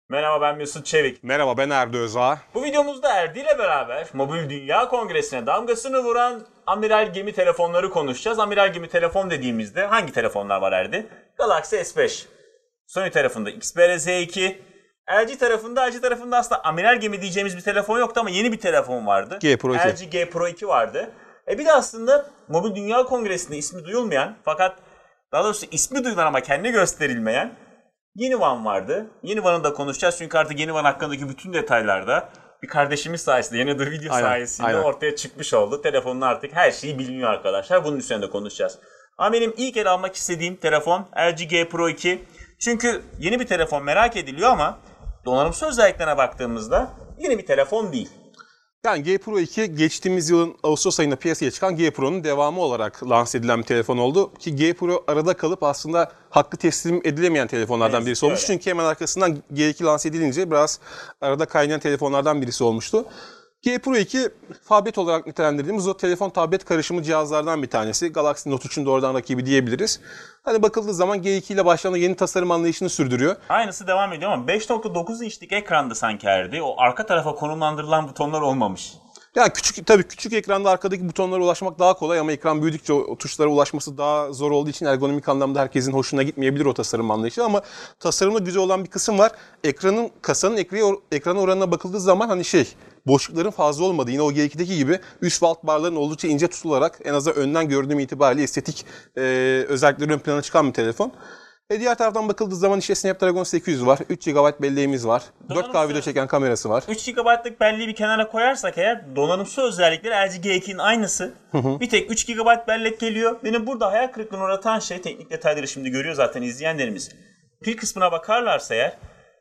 Merhaba, ben Mesut Çevik. Merhaba, ben Erdi Özağ. Bu videomuzda Erdi ile beraber Mobil Dünya Kongresi'ne damgasını vuran amiral gemi telefonları konuşacağız. Amiral gemi telefon dediğimizde hangi telefonlar var Erdi? Galaxy S5. Sony tarafında Xperia Z2. LG tarafında aslında amiral gemi diyeceğimiz bir telefon yoktu ama yeni bir telefon vardı. G Pro 2. LG G Pro 2 vardı. Bir de aslında Mobil Dünya Kongresi'nde ismi duyulmayan fakat daha doğrusu ismi duyulan ama kendi gösterilmeyen Yeni One vardı. Yeni One'ı da konuşacağız çünkü artık Yeni One hakkındaki bütün detaylar da bir kardeşimiz sayesinde, yeni The Video sayesinde ortaya çıkmış oldu. Telefonun artık her şeyi biliniyor arkadaşlar. Bunun üstünde konuşacağız. Ama benim ilk el almak istediğim telefon LG G Pro 2. Çünkü yeni bir telefon merak ediliyor ama donanımsal özelliklerine baktığımızda yeni bir telefon değil. Yani G Pro 2 geçtiğimiz yılın Ağustos ayında piyasaya çıkan G Pro'nun devamı olarak lanse edilen bir telefon oldu. Ki G Pro arada kalıp aslında hakkı teslim edilemeyen telefonlardan birisi olmuş. Öyle. Çünkü hemen arkasından G2 lanse edilince biraz arada kaynayan telefonlardan birisi olmuştu. G Pro 2 tablet olarak nitelendirdiğimiz o telefon tablet karışımı cihazlardan bir tanesi. Galaxy Note 3'ün doğrudan rakibi diyebiliriz. Hani bakıldığı zaman G2 ile başlayan yeni tasarım anlayışını sürdürüyor. Aynısı devam ediyor ama 5.9 inçlik ekranda sanki Erdi. O arka tarafa konumlandırılan butonlar olmamış. Yani küçük ekranda arkadaki butonlara ulaşmak daha kolay ama ekran büyüdükçe o tuşlara ulaşması daha zor olduğu için ergonomik anlamda herkesin hoşuna gitmeyebilir o tasarım anlayışı ama tasarımda güzel olan bir kısım var. Kasanın ekrana oranına bakıldığı zaman boşlukların fazla olmadığı, yine o G2'deki gibi üst ve alt barların oldukça ince tutularak en azından önden gördüğüm itibariyle estetik özellikleri ön plana çıkan bir telefon. Diğer taraftan bakıldığı zaman işte Snapdragon 800 var, 3 GB belleğimiz var, 4K video çeken kamerası var. 3 GB'lık belleği bir kenara koyarsak eğer donanımsal özellikleri LG G2'nin aynısı. Bir tek 3 GB bellek geliyor. Benim burada hayal kırıklığına uğratan şey, teknik detayları şimdi görüyor zaten izleyenlerimiz. Pil kısmına bakarlarsa eğer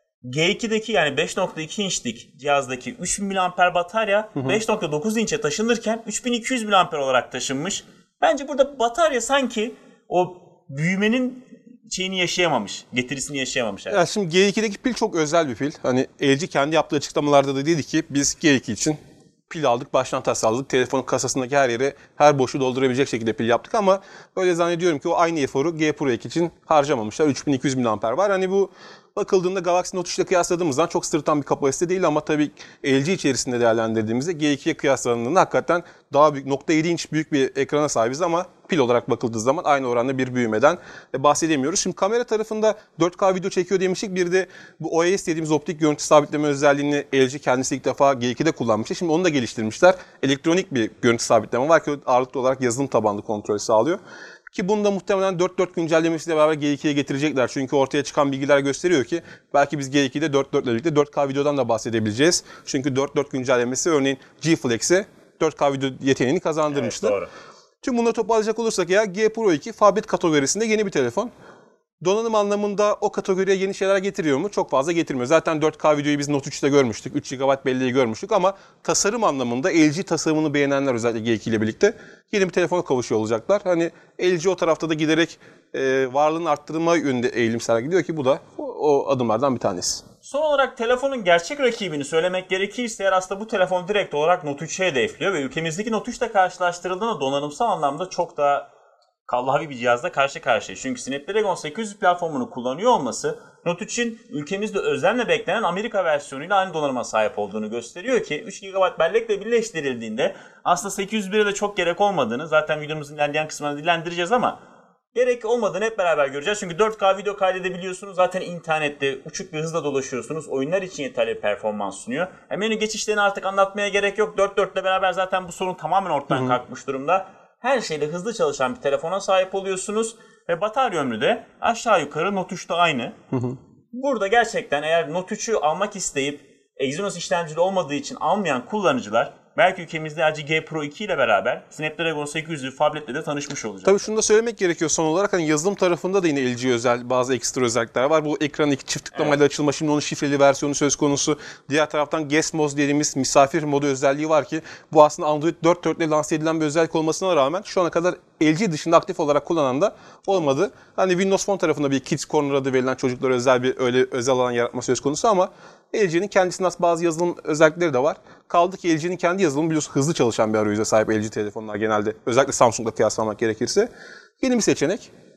G2'deki yani 5.2 inçlik cihazdaki 3000 mAh batarya 5.9 inçe taşınırken 3200 mAh olarak taşınmış. Bence burada batarya sanki o büyümenin getirisini yaşayamamış. Ya şimdi G2'deki pil çok özel bir pil. Hani LG kendi yaptığı açıklamalarda da dedi ki biz G2 için pil aldık, baştan tasarladık. Telefonun kasasındaki her yere, her boşu doldurabilecek şekilde pil yaptık ama öyle zannediyorum ki o aynı eforu G Pro 2 için harcamamışlar. 3200 mAh var. Hani bu bakıldığında Galaxy Note 3 ile kıyasladığımızdan çok sırıtan bir kapasite değil ama tabii LG içerisinde değerlendirdiğimizde G2'ye kıyaslandığında hakikaten daha büyük, 0.7 inç büyük bir ekrana sahibiz ama pil olarak bakıldığı zaman aynı oranda bir büyümeden bahsedemiyoruz. Şimdi kamera tarafında 4K video çekiyor demiştik. Bir de bu OIS dediğimiz optik görüntü sabitleme özelliğini LG kendisi ilk defa G2'de kullanmıştı. Şimdi onu da geliştirmişler. Elektronik bir görüntü sabitleme var ki ağırlıklı olarak yazılım tabanlı kontrol sağlıyor. Ki bunu da muhtemelen 4.4 güncellemesiyle beraber G2'ye getirecekler. Çünkü ortaya çıkan bilgiler gösteriyor ki belki biz G2'de 4.4 ile birlikte 4K videodan da bahsedebileceğiz. Çünkü 4.4 güncellemesi örneğin G-Flex'e 4K video yeteneğini kazandırmıştı. Evet, doğru. Tüm bunları toparlayacak olursak ya G Pro 2 tablet kategorisinde yeni bir telefon. Donanım anlamında o kategoriye yeni şeyler getiriyor mu? Çok fazla getirmiyor. Zaten 4K videoyu biz Note 3'te görmüştük. 3 GB belleği görmüştük ama tasarım anlamında LG tasarımını beğenenler özellikle G2 ile birlikte yeni bir telefona kavuşuyor olacaklar. Hani LG o tarafta da giderek varlığını arttırma yönünde eğilim sergiliyor ki bu da o adımlardan bir tanesi. Son olarak telefonun gerçek rakibini söylemek gerekirse eğer aslında bu telefon direkt olarak Note 3'e hedefliyor ve ülkemizdeki Note 3 ile karşılaştırıldığında donanımsal anlamda çok daha kallavi bir cihazla karşı karşıya. Çünkü Snapdragon 800 platformunu kullanıyor olması Note 3'in ülkemizde özenle beklenen Amerika versiyonuyla aynı donanıma sahip olduğunu gösteriyor ki 3 GB bellekle birleştirildiğinde aslında 801'e de çok gerek olmadığını zaten videomuzun ilerleyen kısmında dillendireceğiz ama gerek olmadığını hep beraber göreceğiz. Çünkü 4K video kaydedebiliyorsunuz. Zaten internette uçuk bir hızla dolaşıyorsunuz. Oyunlar için yeterli bir performans sunuyor. Menü geçişlerini artık anlatmaya gerek yok. 4.4 ile beraber zaten bu sorun tamamen ortadan kalkmış durumda. Her şeyle hızlı çalışan bir telefona sahip oluyorsunuz. Ve batarya ömrü de aşağı yukarı Note 3'te aynı. Burada gerçekten eğer Note 3'ü almak isteyip Exynos işlemcili olmadığı için almayan kullanıcılar belki ülkemizde LG G Pro 2 ile beraber Snapdragon 800'lü tabletle de tanışmış olacak. Tabii şunu da söylemek gerekiyor son olarak. Hani yazılım tarafında da yine LG özel bazı ekstra özellikler var. Bu ekranın iki çift tıklamayla açılma, şimdi onun şifreli versiyonu söz konusu. Diğer taraftan Guest Mode dediğimiz misafir modu özelliği var ki bu aslında Android 4.4 ile lanse edilen bir özellik olmasına rağmen şu ana kadar LG dışında aktif olarak kullanan da olmadı. Hani Windows Phone tarafında bir Kids Corner adı verilen çocuklara özel bir öyle özel alan yaratma söz konusu ama LG'nin kendisine has bazı yazılım özellikleri de var. Kaldı ki LG'nin kendi yazılımı biliyorsun hızlı çalışan bir arayüze sahip LG telefonlar genelde. Özellikle Samsung'la kıyaslamak gerekirse. Yeni bir seçenek.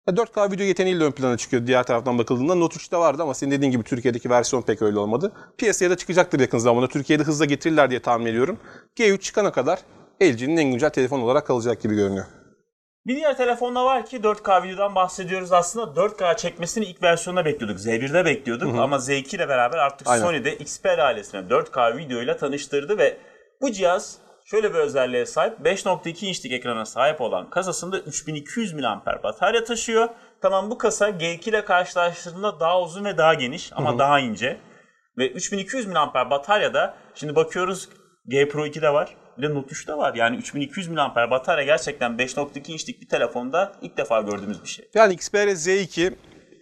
4K video yeteneğiyle ön plana çıkıyor diğer taraftan bakıldığında. Note 3'te vardı ama senin dediğin gibi Türkiye'deki versiyon pek öyle olmadı. Piyasaya da çıkacaktır yakın zamanda. Türkiye'de hızla getirirler diye tahmin ediyorum. G3 çıkana kadar LG'nin en güncel telefon olarak kalacak gibi görünüyor. Bir diğer telefonda var ki 4K videodan bahsediyoruz aslında. 4K çekmesini ilk versiyonda bekliyorduk. Z1'de bekliyorduk ama Z2 ile beraber artık Sony'de Xperia ailesine 4K videoyla tanıştırdı ve bu cihaz şöyle bir özelliğe sahip. 5.2 inçlik ekrana sahip olan kasasında 3200 mAh batarya taşıyor. Tamam, bu kasa G2 ile karşılaştırdığında daha uzun ve daha geniş ama daha ince. Ve 3200 mAh bataryada şimdi bakıyoruz G Pro 2'de var. Bir de Note 3'te var. Yani 3200 mAh batarya gerçekten 5.2 inçlik bir telefonda ilk defa gördüğümüz bir şey. Yani Xperia Z2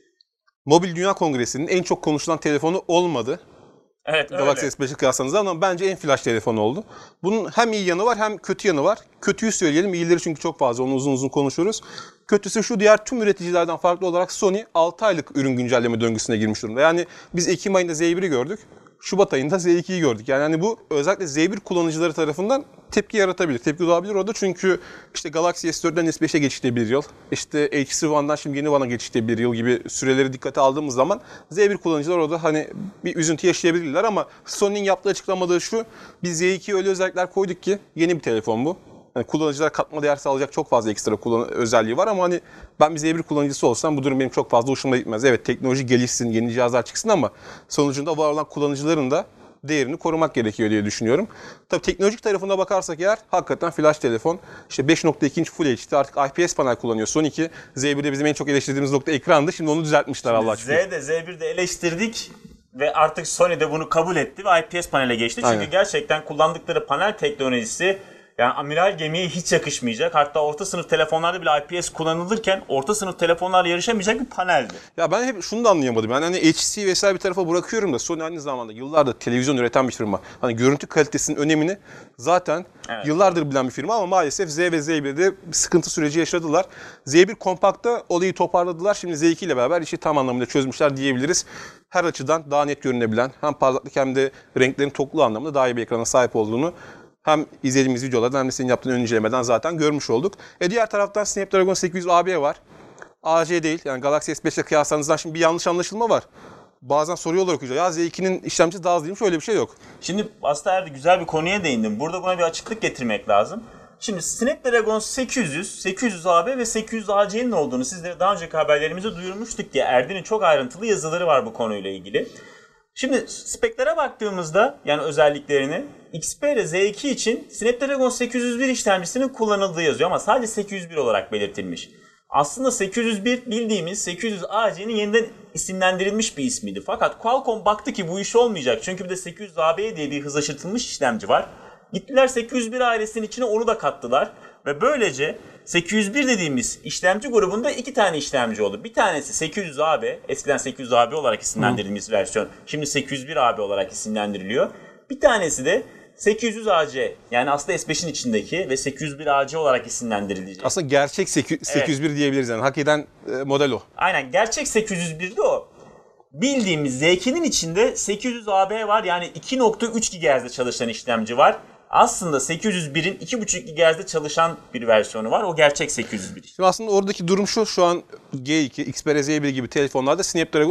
Mobil Dünya Kongresi'nin en çok konuşulan telefonu olmadı. Evet, öyle. Galaxy S5'i kıyasladığınızda ama bence en flash telefonu oldu. Bunun hem iyi yanı var hem kötü yanı var. Kötüyü söyleyelim, iyileri çünkü çok fazla, onu uzun uzun konuşuruz. Kötüsü şu: diğer tüm üreticilerden farklı olarak Sony 6 aylık ürün güncelleme döngüsüne girmiş durumda. Yani biz Ekim ayında Z1'i gördük. Şubat ayında Z2'yi gördük. Yani hani bu özellikle Z1 kullanıcıları tarafından tepki yaratabilir. Tepki doğabilir orada çünkü işte Galaxy S4'den S5'e geçişte bir yıl, işte HTC One'dan şimdi yeni One'a geçişte bir yıl gibi süreleri dikkate aldığımız zaman Z1 kullanıcılar orada hani bir üzüntü yaşayabilirler ama Sony'nin yaptığı açıklamada şu: biz Z2'ye öyle özellikler koyduk ki yeni bir telefon bu. Yani kullanıcılara katma değer sağlayacak çok fazla ekstra özelliği var ama hani ben bir Z1 kullanıcısı olsam bu durum benim çok fazla hoşuma gitmez. Evet, teknoloji gelişsin, yeni cihazlar çıksın ama sonucunda var olan kullanıcıların da değerini korumak gerekiyor diye düşünüyorum. Tabii teknolojik tarafına bakarsak eğer hakikaten flash telefon. İşte 5.2 inç Full HD, artık IPS panel kullanıyor. Son 2 Z1'de bizim en çok eleştirdiğimiz nokta ekrandı. Şimdi onu düzeltmişler Allah'a şükür. Z'de Z1'de eleştirdik ve artık Sony de bunu kabul etti ve IPS panele geçti. Çünkü gerçekten kullandıkları panel teknolojisi yani amiral gemiye hiç yakışmayacak. Hatta orta sınıf telefonlarda bile IPS kullanılırken orta sınıf telefonlarla yarışamayacak bir paneldi. Ya ben hep şunu da anlayamadım. Yani hani HTC vesaire bir tarafa bırakıyorum da Sony aynı zamanda yıllardır televizyon üreten bir firma. Hani görüntü kalitesinin önemini zaten yıllardır bilen bir firma ama maalesef Z ve Z1'de bir sıkıntı süreci yaşadılar. Z1 Compact'ta olayı toparladılar. Şimdi Z2 ile beraber işi tam anlamıyla çözmüşler diyebiliriz. Her açıdan daha net görünebilen, hem parlaklık hem de renklerin tokluğu anlamında daha iyi bir ekrana sahip olduğunu hem izlediğimiz videolardan hem de senin yaptığın ön incelemeden zaten görmüş olduk. Diğer taraftan Snapdragon 800 AB var. AC değil. Yani Galaxy S5 ile kıyasladığınızdan şimdi bir yanlış anlaşılma var. Bazen soruyorlar okuyucular. Ya Z2'nin işlemcisi daha hızlıymış, öyle bir şey yok. Şimdi aslında Erdi güzel bir konuya değindim. Burada buna bir açıklık getirmek lazım. Şimdi Snapdragon 800, 800 AB ve 800 AC'nin olduğunu sizlere daha önceki haberlerimizde duyurmuştuk diye Erdi'nin çok ayrıntılı yazıları var bu konuyla ilgili. Şimdi speklere baktığımızda yani özelliklerini Xperia Z2 için Snapdragon 801 işlemcisinin kullanıldığı yazıyor ama sadece 801 olarak belirtilmiş. Aslında 801 bildiğimiz 800 AC'nin yeniden isimlendirilmiş bir ismiydi. Fakat Qualcomm baktı ki bu iş olmayacak. Çünkü bir de 800 AB diye bir hızlaştırılmış işlemci var. Gittiler 801 ailesinin içine onu da kattılar. Ve böylece 801 dediğimiz işlemci grubunda 2 tane işlemci oldu. Bir tanesi 800 AB, eskiden 800 AB olarak isimlendirilmiş versiyon. Şimdi 801 AB olarak isimlendiriliyor. Bir tanesi de 800 AC, yani aslında S5'in içindeki ve 801 AC olarak isimlendirilecek. Aslında gerçek 801 diyebiliriz yani. Hak eden model o. Aynen, gerçek 801 de o. Bildiğimiz Z2'nin içinde 800 AB var, yani 2.3 GHz'de çalışan işlemci var. Aslında 801'in 2.5 GHz'de çalışan bir versiyonu var. O gerçek 801. Şimdi aslında oradaki durum şu an G2, Xperia Z1 gibi telefonlarda Snapdragon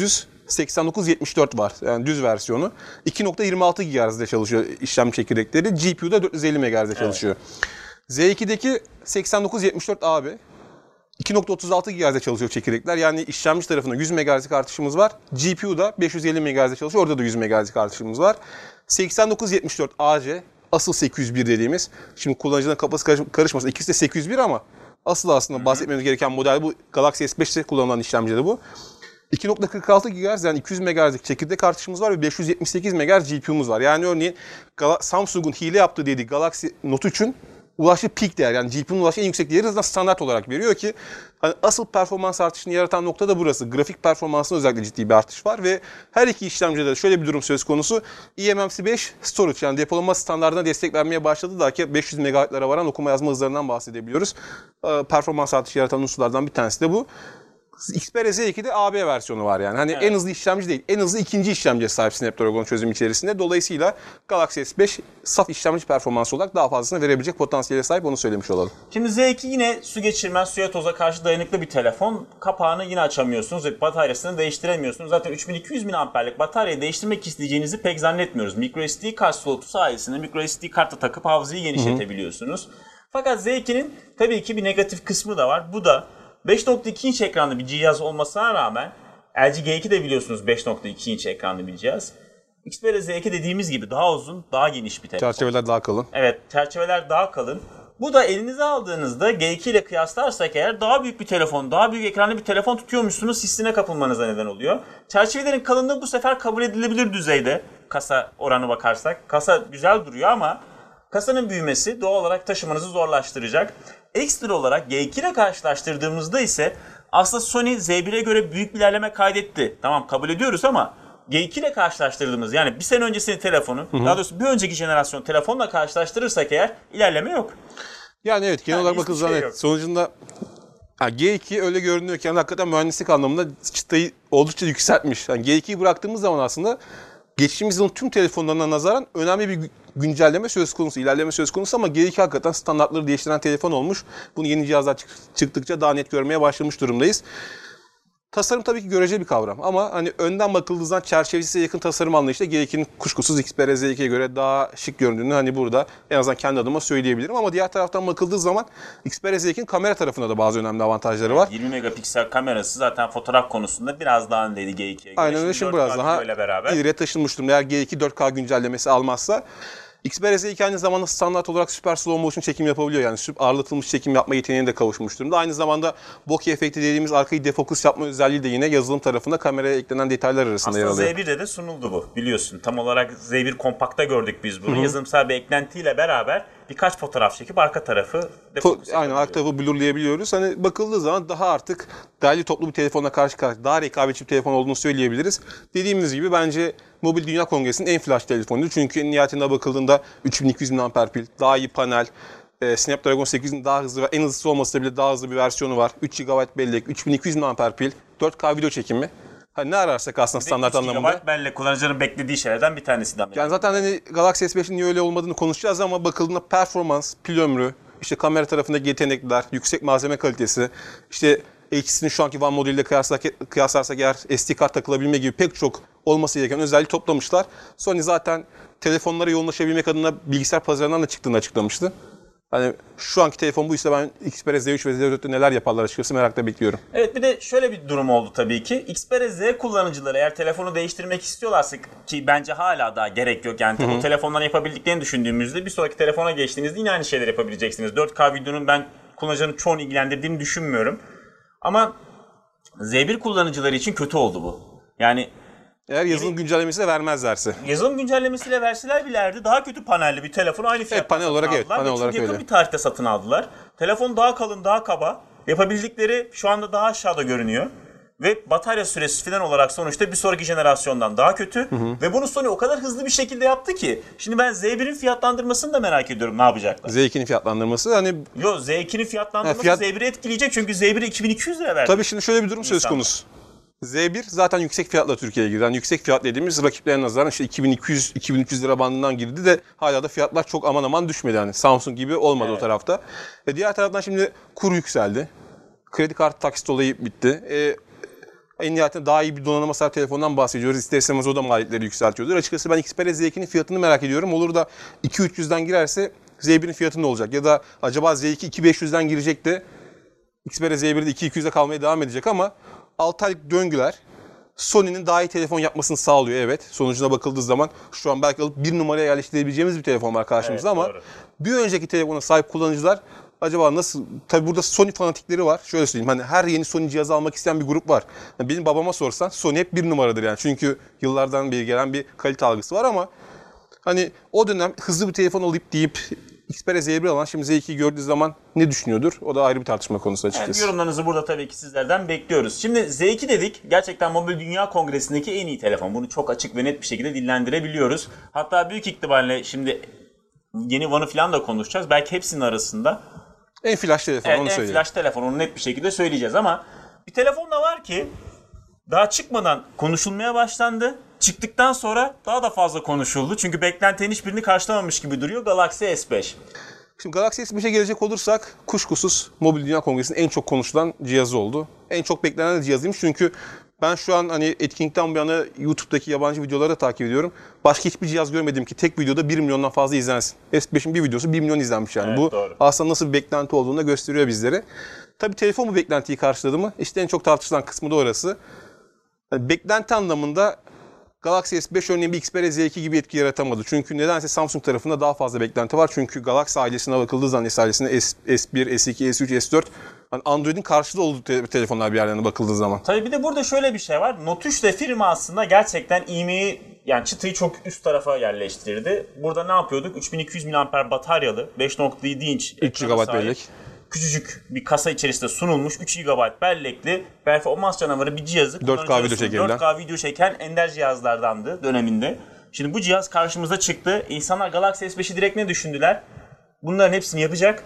889-74 var. Yani düz versiyonu. 2.26 GHz'de çalışıyor işlem çekirdekleri. GPU'da 450 MHz'de çalışıyor. Z2'deki 89-74 AB 2.36 GHz'de çalışıyor çekirdekler. Yani işlemci tarafında 100 MHz'lik artışımız var. GPU'da 550 MHz'de çalışıyor. Orada da 100 MHz'lik artışımız var. 89-74 AC asıl 801 dediğimiz. Şimdi kullanıcıların kafası karışmasın. İkisi de 801 ama asıl aslında bahsetmemiz gereken model bu. Galaxy S5'te kullanılan işlemci bu. 2.46 GHz yani 200 MHz'lik çekirdek artışımız var ve 578 MHz GPU'muz var. Yani örneğin Samsung'un hile yaptığı dediği Galaxy Note 3'ün ulaştığı peak değer, yani GPU'nun ulaştığı en yüksek değeri zaten standart olarak veriyor ki hani asıl performans artışını yaratan nokta da burası. Grafik performansında özellikle ciddi bir artış var ve her iki işlemcide de şöyle bir durum söz konusu. eMMC5 storage yani depolama standartına destek vermeye başladı da ki 500 MHz'lara varan okuma yazma hızlarından bahsedebiliyoruz. Performans artışı yaratan unsurlardan bir tanesi de bu. Xperia Z2'de AB versiyonu var yani. Hani en hızlı işlemci değil, en hızlı ikinci işlemciye sahip Snapdragon çözüm içerisinde. Dolayısıyla Galaxy S5 saf işlemci performansı olarak daha fazlasını verebilecek potansiyele sahip, onu söylemiş olalım. Şimdi Z2 yine su geçirmez, suya toza karşı dayanıklı bir telefon. Kapağını yine açamıyorsunuz ve bataryasını değiştiremiyorsunuz. Zaten 3200 mAh'lik bataryayı değiştirmek isteyeceğinizi pek zannetmiyoruz. microSD kart slotu sayesinde microSD kartla takıp hafızayı genişletebiliyorsunuz. Fakat Z2'nin tabii ki bir negatif kısmı da var. Bu da 5.2 inç ekranlı bir cihaz olmasına rağmen LG G2 de biliyorsunuz 5.2 inç ekranlı bir cihaz. Xperia Z2 dediğimiz gibi daha uzun, daha geniş bir telefon. Çerçeveler daha kalın. Evet, çerçeveler daha kalın. Bu da elinize aldığınızda G2 ile kıyaslarsak eğer daha büyük bir telefon, daha büyük ekranlı bir telefon tutuyormuşsunuz hissine kapılmanıza neden oluyor. Çerçevelerin kalınlığı bu sefer kabul edilebilir düzeyde kasa oranı bakarsak. Kasa güzel duruyor ama kasanın büyümesi doğal olarak taşımanızı zorlaştıracak. Ekstra olarak G2 ile karşılaştırdığımızda ise aslında Sony Z1'e göre büyük bir ilerleme kaydetti. Tamam, kabul ediyoruz ama G2 ile karşılaştırdığımız, yani bir sene öncesinin telefonu, daha doğrusu bir önceki jenerasyon telefonla karşılaştırırsak eğer ilerleme yok. Yani evet, genel olarak bakıldığı zaman yok. sonucunda G2 öyle görünüyor ki hakikaten mühendislik anlamında çıtayı oldukça yükseltmiş. Yani G2'yi bıraktığımız zaman aslında geçtiğimiz yılın tüm telefonlarına nazaran önemli bir güncelleme söz konusu, ilerleme söz konusu ama G2 hakikaten standartları değiştiren telefon olmuş. Bunu yeni cihazlar çıktıkça daha net görmeye başlamış durumdayız. Tasarım tabii ki göreceli bir kavram ama hani önden bakıldığı zaman çerçevesiyle yakın tasarım anlayışıyla G2'nin kuşkusuz Xperia Z2'ye göre daha şık göründüğünü hani burada en azından kendi adıma söyleyebilirim. Ama diğer taraftan bakıldığı zaman Xperia Z2'nin kamera tarafında da bazı önemli avantajları var. 20 megapiksel kamerası zaten fotoğraf konusunda biraz daha öndeydi G2'ye göre. Aynen öyle, şimdi biraz daha ileriye taşınmış durumda. Eğer G2 4K güncellemesi almazsa. Xperia Z2 aynı zamanda standart olarak süper slow motion çekim yapabiliyor. Yani ağırlatılmış çekim yapma yeteneğine de kavuşmuş durumda. Aynı zamanda bokeh efekti dediğimiz arkayı defokus yapma özelliği de yine yazılım tarafında kameraya eklenen detaylar arasında yer alıyor. Aslında Z1'de de sunuldu bu, biliyorsun. Tam olarak Z1 Kompak'ta gördük biz bunu. Yazılımsal bir eklentiyle beraber birkaç fotoğraf çekip arka tarafı defokus aynen, arka tarafı blurlayabiliyoruz. Hani bakıldığı zaman daha artık değerli toplu bir telefonla karşı karşıya, daha rekabetçi bir telefon olduğunu söyleyebiliriz. Dediğimiz gibi bence Mobil Dünya Kongresi'nin en flash telefonuydu. Çünkü en nihayetinde bakıldığında 3200 mAh pil, daha iyi panel, Snapdragon 8'in daha hızlı ve en hızlısı olmasa bile daha hızlı bir versiyonu var. 3 GB bellek, 3200 mAh pil, 4K video çekimi. Hani ne ararsak aslında standart anlamında. 3 GB bellek kullanıcının beklediği şeylerden bir tanesi de. Yani zaten hani Galaxy S5'in niye öyle olmadığını konuşacağız ama bakıldığında performans, pil ömrü, işte kamera tarafındaki yetenekler, yüksek malzeme kalitesi, işte HTC'nin şu anki One modeliyle kıyaslarsak eğer SD kart takılabilme gibi pek çok olması gereken özelliği toplamışlar. Sony zaten telefonlara yoğunlaşabilmek adına bilgisayar pazarından da çıktığını açıklamıştı. Hani şu anki telefon bu, işte ben Xperia Z3 ve Z4'te neler yaparlar açıkçası merakla bekliyorum. Evet, bir de şöyle bir durum oldu tabii ki. Xperia Z kullanıcıları eğer telefonu değiştirmek istiyorlarsa, ki bence hala daha gerek yok. Yani bu telefondan yapabildiklerini düşündüğümüzde bir sonraki telefona geçtiğinizde yine aynı şeyleri yapabileceksiniz. 4K videonun ben kullanıcının çoğunu ilgilendirdiğini düşünmüyorum. Ama Z1 kullanıcıları için kötü oldu bu. Yani eğer yazılım güncellemesi de vermezlerse. Yazılım güncellemesiyle verseler bilerdi daha kötü panelli bir telefon aynı fiyattan panel olarak satın evet, aldılar. panel olarak yakın öyle. bir tarihte satın aldılar. Telefon daha kalın, daha kaba. Yapabildikleri şu anda daha aşağıda görünüyor. Ve batarya süresi falan olarak sonuçta bir sonraki jenerasyondan daha kötü. Ve bunu Sony o kadar hızlı bir şekilde yaptı ki. Şimdi ben Z1'in fiyatlandırmasını da merak ediyorum, ne yapacaklar. Z2'nin fiyatlandırması hani... Z2'nin fiyatlandırması Z1'i etkileyecek çünkü Z1'i 2200 lira verdi. Tabii şimdi şöyle bir durum söz konusu. Z1 zaten yüksek fiyatla Türkiye'ye girdi. Yani yüksek fiyat dediğimiz rakiplerine nazaran işte 2200-2300 lira bandından girdi de hala da fiyatlar çok aman aman düşmedi. Yani Samsung gibi olmadı o tarafta. Diğer taraftan şimdi kur yükseldi. Kredi kartı taksit olayı bitti. En nihayetinde daha iyi bir donanıma sahip telefondan bahsediyoruz. İster istemez o da maliyetleri yükseltiyordur. Açıkçası ben Xperia Z2'nin fiyatını merak ediyorum. Olur da 2-300'den girerse Z1'in fiyatı ne olacak? Ya da acaba Z2 2-500'den girecek de Xperia Z1'de 2-200'e kalmaya devam edecek ama 6 aylık döngüler Sony'nin daha iyi telefon yapmasını sağlıyor, evet. Sonucuna bakıldığı zaman şu an belki alıp bir numaraya yerleştirebileceğimiz bir telefon var karşımızda, evet, ama doğru. Bir önceki telefona sahip kullanıcılar acaba nasıl? Tabii burada Sony fanatikleri var. Şöyle söyleyeyim, hani her yeni Sony cihazı almak isteyen bir grup var. Yani benim babama sorsan Sony hep bir numaradır yani. Çünkü yıllardan beri gelen bir kalite algısı var ama hani o dönem hızlı bir telefon alıp deyip Xperia Z1 alan şimdi Z2'yi gördüğü zaman ne düşünüyordur? O da ayrı bir tartışma konusu açıkçası. Yani yorumlarınızı burada tabii ki sizlerden bekliyoruz. Şimdi Z2 dedik. Gerçekten Mobil Dünya Kongresi'ndeki en iyi telefon. Bunu çok açık ve net bir şekilde dillendirebiliyoruz. Hatta büyük ihtimalle şimdi yeni One'ı falan da konuşacağız. Belki hepsinin arasında. En flash telefon, evet, onu söyleyeyim. En flash telefon, onu net bir şekilde söyleyeceğiz ama bir telefon da var var ki daha çıkmadan konuşulmaya başlandı. Çıktıktan sonra daha da fazla konuşuldu. Çünkü beklentinin hiçbirini karşılamamış gibi duruyor Galaxy S5. Şimdi Galaxy S5'e gelecek olursak kuşkusuz Mobil Dünya Kongresi'nin en çok konuşulan cihazı oldu. En çok beklenen de cihazıymış çünkü ben şu an hani etkinlikten bu yana YouTube'daki yabancı videoları da takip ediyorum. Başka hiçbir cihaz görmedim ki tek videoda 1 milyondan fazla izlensin. S5'in bir videosu 1 milyon izlenmiş yani. Evet, bu doğru. aslında nasıl bir beklenti olduğunu da gösteriyor bizlere. Tabii telefon bu beklentiyi karşıladı mı? İşte en çok tartışılan kısmı da orası. Yani beklenti anlamında Galaxy S5 örneğin bir Xperia Z2 gibi etki yaratamadı. Çünkü nedense Samsung tarafında daha fazla beklenti var. Çünkü Galaxy ailesine bakıldığı zaman ailesine S1, S2, S3, S4 yani Android'in karşılığı olduğu telefonlar bir yerlerine bakıldığı zaman. Tabii bir de burada şöyle bir şey var. Note 3 de firma aslında gerçekten ivmeyi yani çıtayı çok üst tarafa yerleştirdi. Burada ne yapıyorduk? 3200 mAh bataryalı 5.7 inç 3 GB bellek. Küçücük bir kasa içerisinde sunulmuş 3 GB bellekli performans canavarı bir cihazı 4K video çekebilen. 4K video çeken ender cihazlardandı döneminde. Şimdi bu cihaz karşımıza çıktı. İnsanlar Galaxy S5'i direkt ne düşündüler? Bunların hepsini yapacak.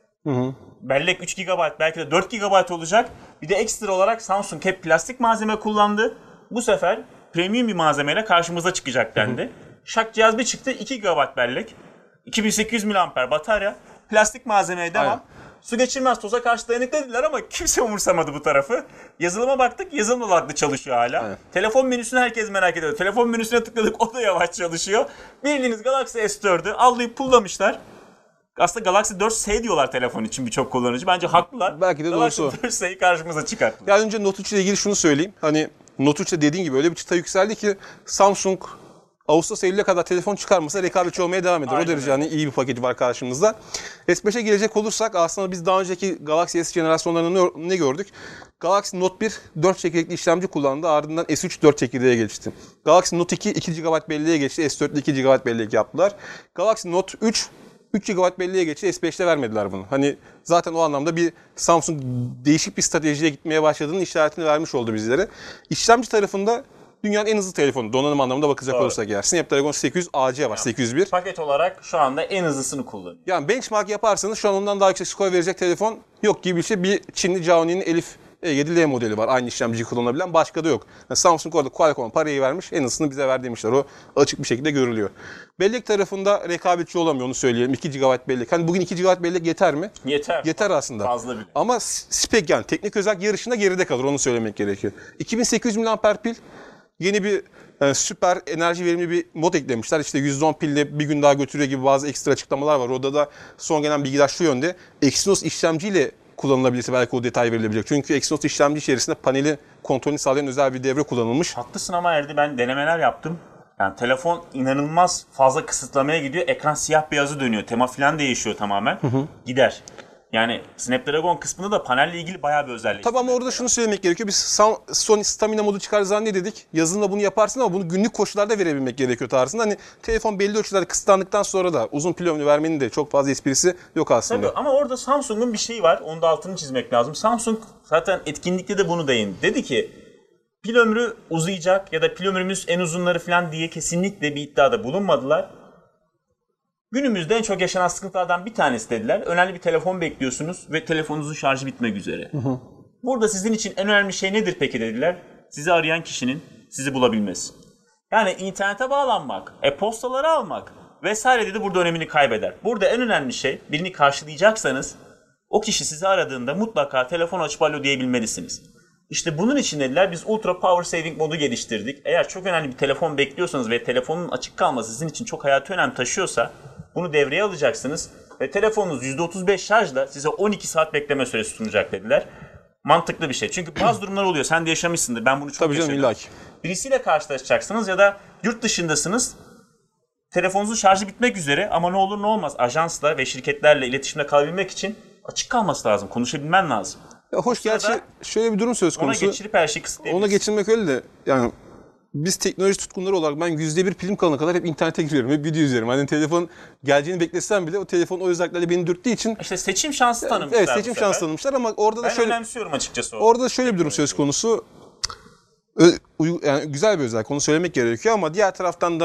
Bellek 3 GB belki de 4 GB olacak. Bir de ekstra olarak Samsung hep plastik malzeme kullandı. Bu sefer premium bir malzemeyle karşımıza çıkacak dendi. Şak cihaz bir çıktı 2 GB bellek. 2800 mAh batarya. Plastik malzemeye devam. Aynen. Su geçirmez toza karşı dayanıklı dediler ama kimse umursamadı bu tarafı. Yazılıma baktık, yazılım odaklı çalışıyor hala. Aynen. Telefon menüsünü herkes merak ediyor. Telefon menüsüne tıkladık, o da yavaş çalışıyor. Bildiğiniz Galaxy S4'ü allayıp pullamışlar. Aslında Galaxy 4S diyorlar telefon için birçok kullanıcı. Bence haklılar. Belki de Galaxy doğrusu. 4S'yi karşımıza çıkarttılar. Yani önce Note 3 ile ilgili şunu söyleyeyim. Hani Note 3'te dediğin gibi öyle bir çıta yükseldi ki Samsung Ağustos Eylül'e kadar telefon çıkarmasa rekabetçi olmaya devam eder. Aynen O derece hani iyi bir paketi var karşımızda. S5'e gelecek olursak aslında biz daha önceki Galaxy S jenerasyonlarında ne gördük? Galaxy Note 1 4 çekirdekli işlemci kullandı. Ardından S3 4 çekirdeğe geçti. Galaxy Note 2 2 GB belleğe geçti. S4'te 2 GB bellek yaptılar. Galaxy Note 3 3 GB belleğe geçti. S5'te vermediler bunu. Hani zaten o anlamda bir Samsung değişik bir stratejiye gitmeye başladığının işaretini vermiş oldu bizlere. İşlemci tarafında dünyanın en hızlı telefonu donanım anlamında bakacak olursak eğer. Snapdragon 800 AC var, 801. Paket olarak şu anda en hızlısını kullanıyor. Yani benchmark yaparsanız şu an ondan daha yüksek skor verecek telefon yok gibi bir şey. Bir Çinli Xiaomi'nin Elif E7L modeli var. Aynı işlemciyi kullanabilen. Başka da yok. Yani Samsung orada Qualcomm'a parayı vermiş. En hızlısını bize ver demişler. O açık bir şekilde görülüyor. Bellek tarafında rekabetçi olamıyor onu söyleyelim. 2 GB bellek. Hani bugün 2 GB bellek yeter mi? Yeter. Yeter aslında. Fazla bile. Ama spek yani teknik özellik yarışında geride kalır. Onu söylemek gerekiyor. 2800 mAh pil. Yeni bir süper enerji verimli bir mod eklemişler. İşte %10 pille bir gün daha götürüyor gibi bazı ekstra açıklamalar var. Orada da son gelen bilgiler şu yönde. Exynos işlemciyle kullanılabilirse belki o detay verilebilecek. Çünkü Exynos işlemci içerisinde paneli kontrolünü sağlayan özel bir devre kullanılmış. Haklısın ama Erdi, ben denemeler yaptım. Yani telefon inanılmaz fazla kısıtlamaya gidiyor. Ekran siyah beyazı dönüyor. Tema falan değişiyor tamamen. Gider. Yani Snapdragon kısmında da panelle ilgili bayağı bir özellik. Tabii ama orada şunu söylemek gerekiyor. Biz Sony Stamina modu çıkar zannediyorduk. Yazılımda bunu yaparsın ama bunu günlük koşullarda verebilmek gerekiyor tarzında. Hani telefon belli ölçülerde kısıtlandıktan sonra da uzun pil ömrü vermenin de çok fazla esprisi yok aslında. Tabii ama orada Samsung'un bir şeyi var. Onun da altını çizmek lazım. Samsung zaten etkinlikte de bunu değindi. Dedi ki pil ömrü uzayacak ya da pil ömrümüz en uzunları falan diye kesinlikle bir iddiada bulunmadılar. Günümüzde en çok yaşanan sıkıntılardan bir tanesi dediler. Önemli bir telefon bekliyorsunuz ve telefonunuzun şarjı bitmek üzere. Burada sizin için en önemli şey nedir peki dediler. Sizi arayan kişinin sizi bulabilmesi. Yani internete bağlanmak, e-postaları almak vesaire dedi burada önemini kaybeder. Burada en önemli şey birini karşılayacaksanız o kişi sizi aradığında mutlaka telefon açıp alo diyebilmelisiniz. İşte bunun için dediler biz Ultra Power Saving modu geliştirdik. Eğer çok önemli bir telefon bekliyorsanız ve telefonun açık kalması sizin için çok hayati önem taşıyorsa bunu devreye alacaksınız ve telefonunuz %35 şarjla size 12 saat bekleme süresi sunacak dediler. Mantıklı bir şey. Çünkü bazı durumlar oluyor. Sen de yaşamışsındır. Ben bunu çok Tabii yaşadım. canım illaki. Birisiyle karşılaşacaksınız ya da yurt dışındasınız. Telefonunuzun şarjı bitmek üzere ama ne olur ne olmaz ajansla ve şirketlerle iletişimde kalabilmek için açık kalması lazım. Konuşabilmen lazım. Ya hoş gerçi şöyle bir durum söz konusu. Ona geçirip her şeyi kısıtlayabilirsin. Ona geçirmek öyle de yani biz teknoloji tutkunları olarak ben %1 pilim kalana kadar hep internete giriyorum. Hep video izliyorum. Hani telefon geleceğini beklesem bile o telefon o özelliklerle beni dürttüğü için. İşte seçim şansı tanımışlar. Evet seçim şansı tanımışlar ama orada da ben şöyle. önemsiyorum açıkçası. Orada da şöyle bir durum söz konusu. Yani güzel bir özellik onu söylemek gerekiyor ama diğer taraftan da hani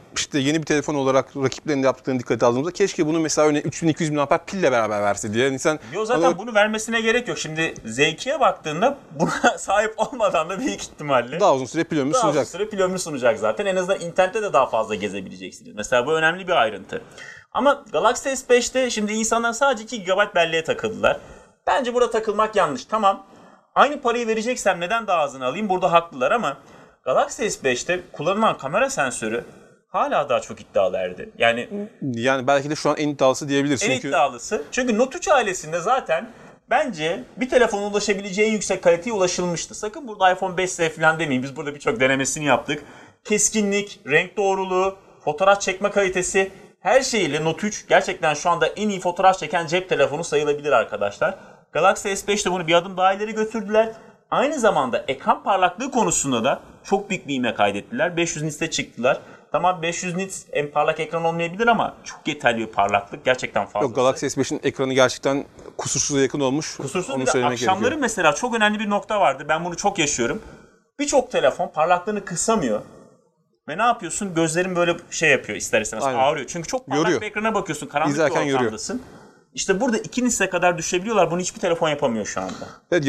işte yeni bir telefon olarak rakiplerinin yaptıklarını dikkate aldığımızda keşke bunu mesela örneğin 3200 mAh pille beraber verse diye. Yani sen Yo, zaten bunu vermesine gerek yok. Şimdi Z2'ye baktığında buna sahip olmadan da büyük ihtimalle daha uzun süre pil ömrü sunacak. Daha uzun süre pil ömrü sunacak zaten. En azından internette de daha fazla gezebileceksiniz. Mesela bu önemli bir ayrıntı. Ama Galaxy S5'te şimdi insanlar sadece 2 GB belleğe takıldılar. Bence burada takılmak yanlış. Tamam. Aynı parayı vereceksem neden daha azını alayım? Burada haklılar ama Galaxy S5'te kullanılan kamera sensörü hala daha çok iddialı Erdi. Yani belki de şu an en iddialısı diyebiliriz. En iddialısı. Çünkü Note 3 ailesinde zaten bence bir telefonun ulaşabileceği en yüksek kaliteye ulaşılmıştı. Sakın burada iPhone 5S falan demeyin. Biz burada birçok denemesini yaptık. Keskinlik, renk doğruluğu, fotoğraf çekme kalitesi, her şeyiyle Note 3 gerçekten şu anda en iyi fotoğraf çeken cep telefonu sayılabilir arkadaşlar. Galaxy S5'te bunu bir adım daha ileri götürdüler. Aynı zamanda ekran parlaklığı konusunda da çok büyük bir ivme kaydettiler. 500 nits'e çıktılar. Tamam 500 nits en parlak ekran olmayabilir ama çok yeterli bir parlaklık. Gerçekten fazla. Yok, Galaxy S5'in ekranı gerçekten kusursuza yakın olmuş. Kusursuz. Onu bir de söylemek akşamları gerekiyor. mesela çok önemli bir nokta vardı. Ben bunu çok yaşıyorum. Birçok telefon parlaklığını kısamıyor. Ve ne yapıyorsun? Gözlerin böyle şey yapıyor ister istemez. Aynen. Ağrıyor. Çünkü çok parlak Yoruyor. bir ekrana bakıyorsun. Karanlık İzlerken bir ortamdasın. İşte burada 2 nits'e kadar düşebiliyorlar. Bunu hiçbir telefon yapamıyor şu anda. Evet,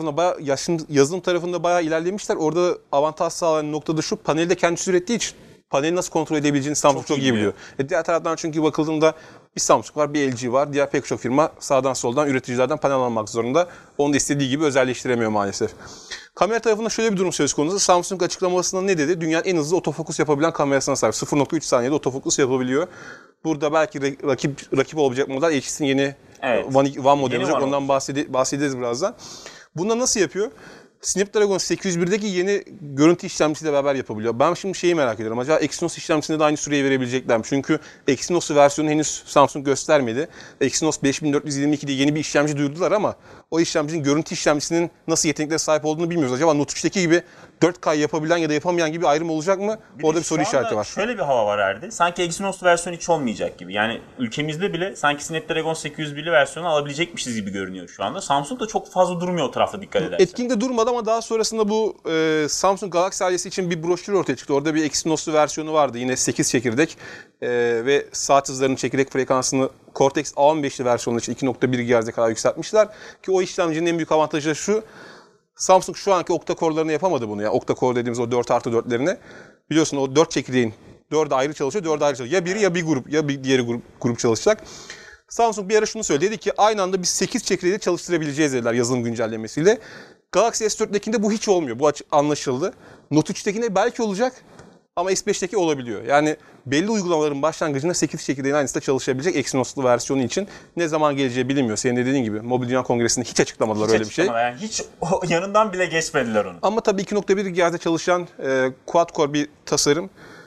yazılım tarafında bayağı ilerlemişler. Orada avantaj sağlayan nokta da şu, paneli de kendisi ürettiği için paneli nasıl kontrol edebileceğini Samsung çok iyi biliyor. Diğer taraftan çünkü bakıldığında bir Samsung var, bir LG var. Diğer pek çok firma sağdan soldan üreticilerden panel almak zorunda. Onu da istediği gibi özelleştiremiyor maalesef. Kamera tarafında şöyle bir durum söz konusu. Samsung açıklamasında ne dedi? Dünyanın en hızlı otofokus yapabilen kamerasına sahip. 0.3 saniyede otofokus yapabiliyor. Burada belki rakip olabilecek model HTC'nin yeni One modeli olacak. Ondan bahsederiz birazdan. Bunda nasıl yapıyor? Snapdragon 801'deki yeni görüntü işlemcisiyle beraber yapabiliyor. Ben şimdi şeyi merak ediyorum. Acaba Exynos işlemcisinde de aynı süreyi verebilecekler mi? Çünkü Exynos versiyonu henüz Samsung göstermedi. Exynos 5422 diye yeni bir işlemci duyurdular ama o işlemcinin görüntü işlemcisinin nasıl yeteneklere sahip olduğunu bilmiyoruz. Acaba Note 3'teki gibi 4K yapabilen ya da yapamayan gibi ayrım olacak mı? Orada bir soru işareti var. Şöyle bir hava var Erdi. Sanki Exynos versiyonu hiç olmayacak gibi. Yani ülkemizde bile sanki Snapdragon 801'li versiyonu alabilecekmişiz gibi görünüyor şu anda. Samsung da çok fazla durmuyor o tarafta dikkat edersen. Etkinlikte durmadı ama daha sonrasında bu Samsung Galaxy ailesi için bir broşür ortaya çıktı. Orada bir Exynos'lu versiyonu vardı. Yine 8 çekirdek ve saat hızlarının çekirdek frekansını Cortex A15'li versiyonu için 2.1 GHz'e kadar yükseltmişler. Ki o işlemcinin en büyük avantajı da şu. Samsung şu anki octa-core'larını yapamadı bunu. Yani octa-core dediğimiz o 4+4'lerini. Biliyorsun o 4 çekirdeğin 4'ü ayrı çalışıyor, 4'ü ayrı çalışıyor. Ya biri ya bir grup, ya bir diğeri grup çalışacak. Samsung bir ara şunu söyledi. Dedi ki aynı anda biz 8 çekirdeği çalıştırabileceğiz dediler yazılım güncellemesiyle. Galaxy S4'tekinde bu hiç olmuyor. Bu anlaşıldı. Note 3'tekinde belki olacak ama S5'teki olabiliyor. Yani belli uygulamaların başlangıcında 8 çekirdeğin aynısında çalışabilecek Exynos'lu versiyonu için ne zaman geleceği bilinmiyor. Senin de dediğin gibi Mobil Dünya Kongresi'nde hiç açıklamadılar öyle bir şey. Yani hiç yanından bile geçmediler onu. Ama tabii 2.1 GHz'de çalışan quad-core bir tasarım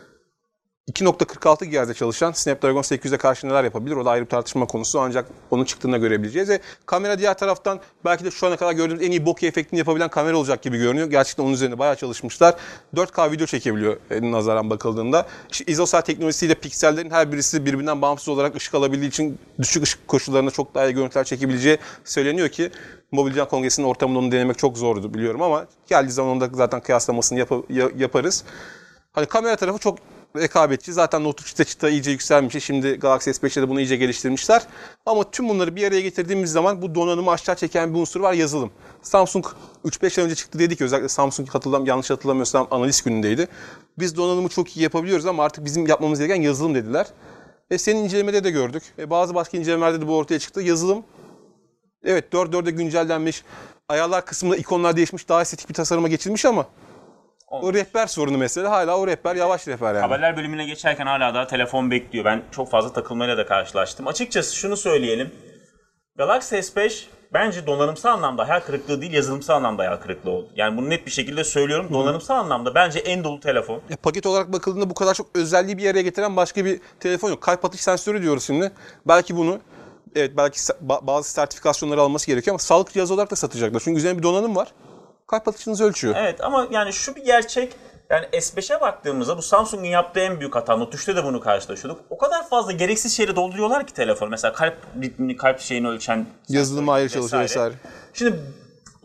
2.46 GHz'de çalışan Snapdragon 800'e karşı neler yapabilir? O da ayrı bir tartışma konusu ancak onun çıktığında görebileceğiz. Kamera diğer taraftan belki de şu ana kadar gördüğümüz en iyi bokeh efektini yapabilen kamera olacak gibi görünüyor. Gerçekten onun üzerine bayağı çalışmışlar. 4K video çekebiliyor nazaran bakıldığında. İşte ISOCELL teknolojisiyle piksellerin her birisi birbirinden bağımsız olarak ışık alabildiği için düşük ışık koşullarında çok daha iyi görüntüler çekebileceği söyleniyor ki Mobil Dünya Kongresi'nin ortamında onu denemek çok zordu biliyorum ama geldiği zaman onu da zaten kıyaslamasını yaparız. Hani kamera tarafı çok rekabetçi. Zaten Note 3'te çıta iyice yükselmiş. Şimdi Galaxy S5'te de bunu iyice geliştirmişler. Ama tüm bunları bir araya getirdiğimiz zaman bu donanımı aşağı çeken bir unsur var, yazılım. Samsung 3-5 ay önce çıktı dedi ki özellikle Samsung yanlış hatırlamıyorsam analiz günündeydi. Biz donanımı çok iyi yapabiliyoruz ama artık bizim yapmamız gereken yazılım dediler. Senin incelemede de gördük. Bazı başka incelemelerde de bu ortaya çıktı. Yazılım evet 4.4'e güncellenmiş. Ayarlar kısmında ikonlar değişmiş. Daha estetik bir tasarıma geçilmiş ama o rehber sorunu mesela. Hala o rehber yavaş rehber yani. Haberler bölümüne geçerken hala daha telefon bekliyor. Ben çok fazla takılmayla da karşılaştım. Açıkçası şunu söyleyelim. Galaxy S5 bence donanımsal anlamda hayal kırıklığı değil, yazılımsal anlamda hayal kırıklığı oldu. Yani bunu net bir şekilde söylüyorum. Donanımsal anlamda bence en dolu telefon. Paket olarak bakıldığında bu kadar çok özelliği bir araya getiren başka bir telefon yok. Kalp atış sensörü diyoruz şimdi. Belki bunu belki bazı sertifikasyonları alması gerekiyor ama sağlık cihazı olarak da satacaklar. Çünkü üzerine bir donanım var. Kalp atışınızı ölçüyor. Evet ama yani şu bir gerçek. Yani S5'e baktığımızda bu Samsung'un yaptığı en büyük hata. Note 3'te de bunu karşılaşıyorduk. O kadar fazla gereksiz şeyle dolduruyorlar ki telefon. Mesela kalp ritmini, kalp şeyini ölçen yazılımı ayrı çalışıyor vesaire. Şimdi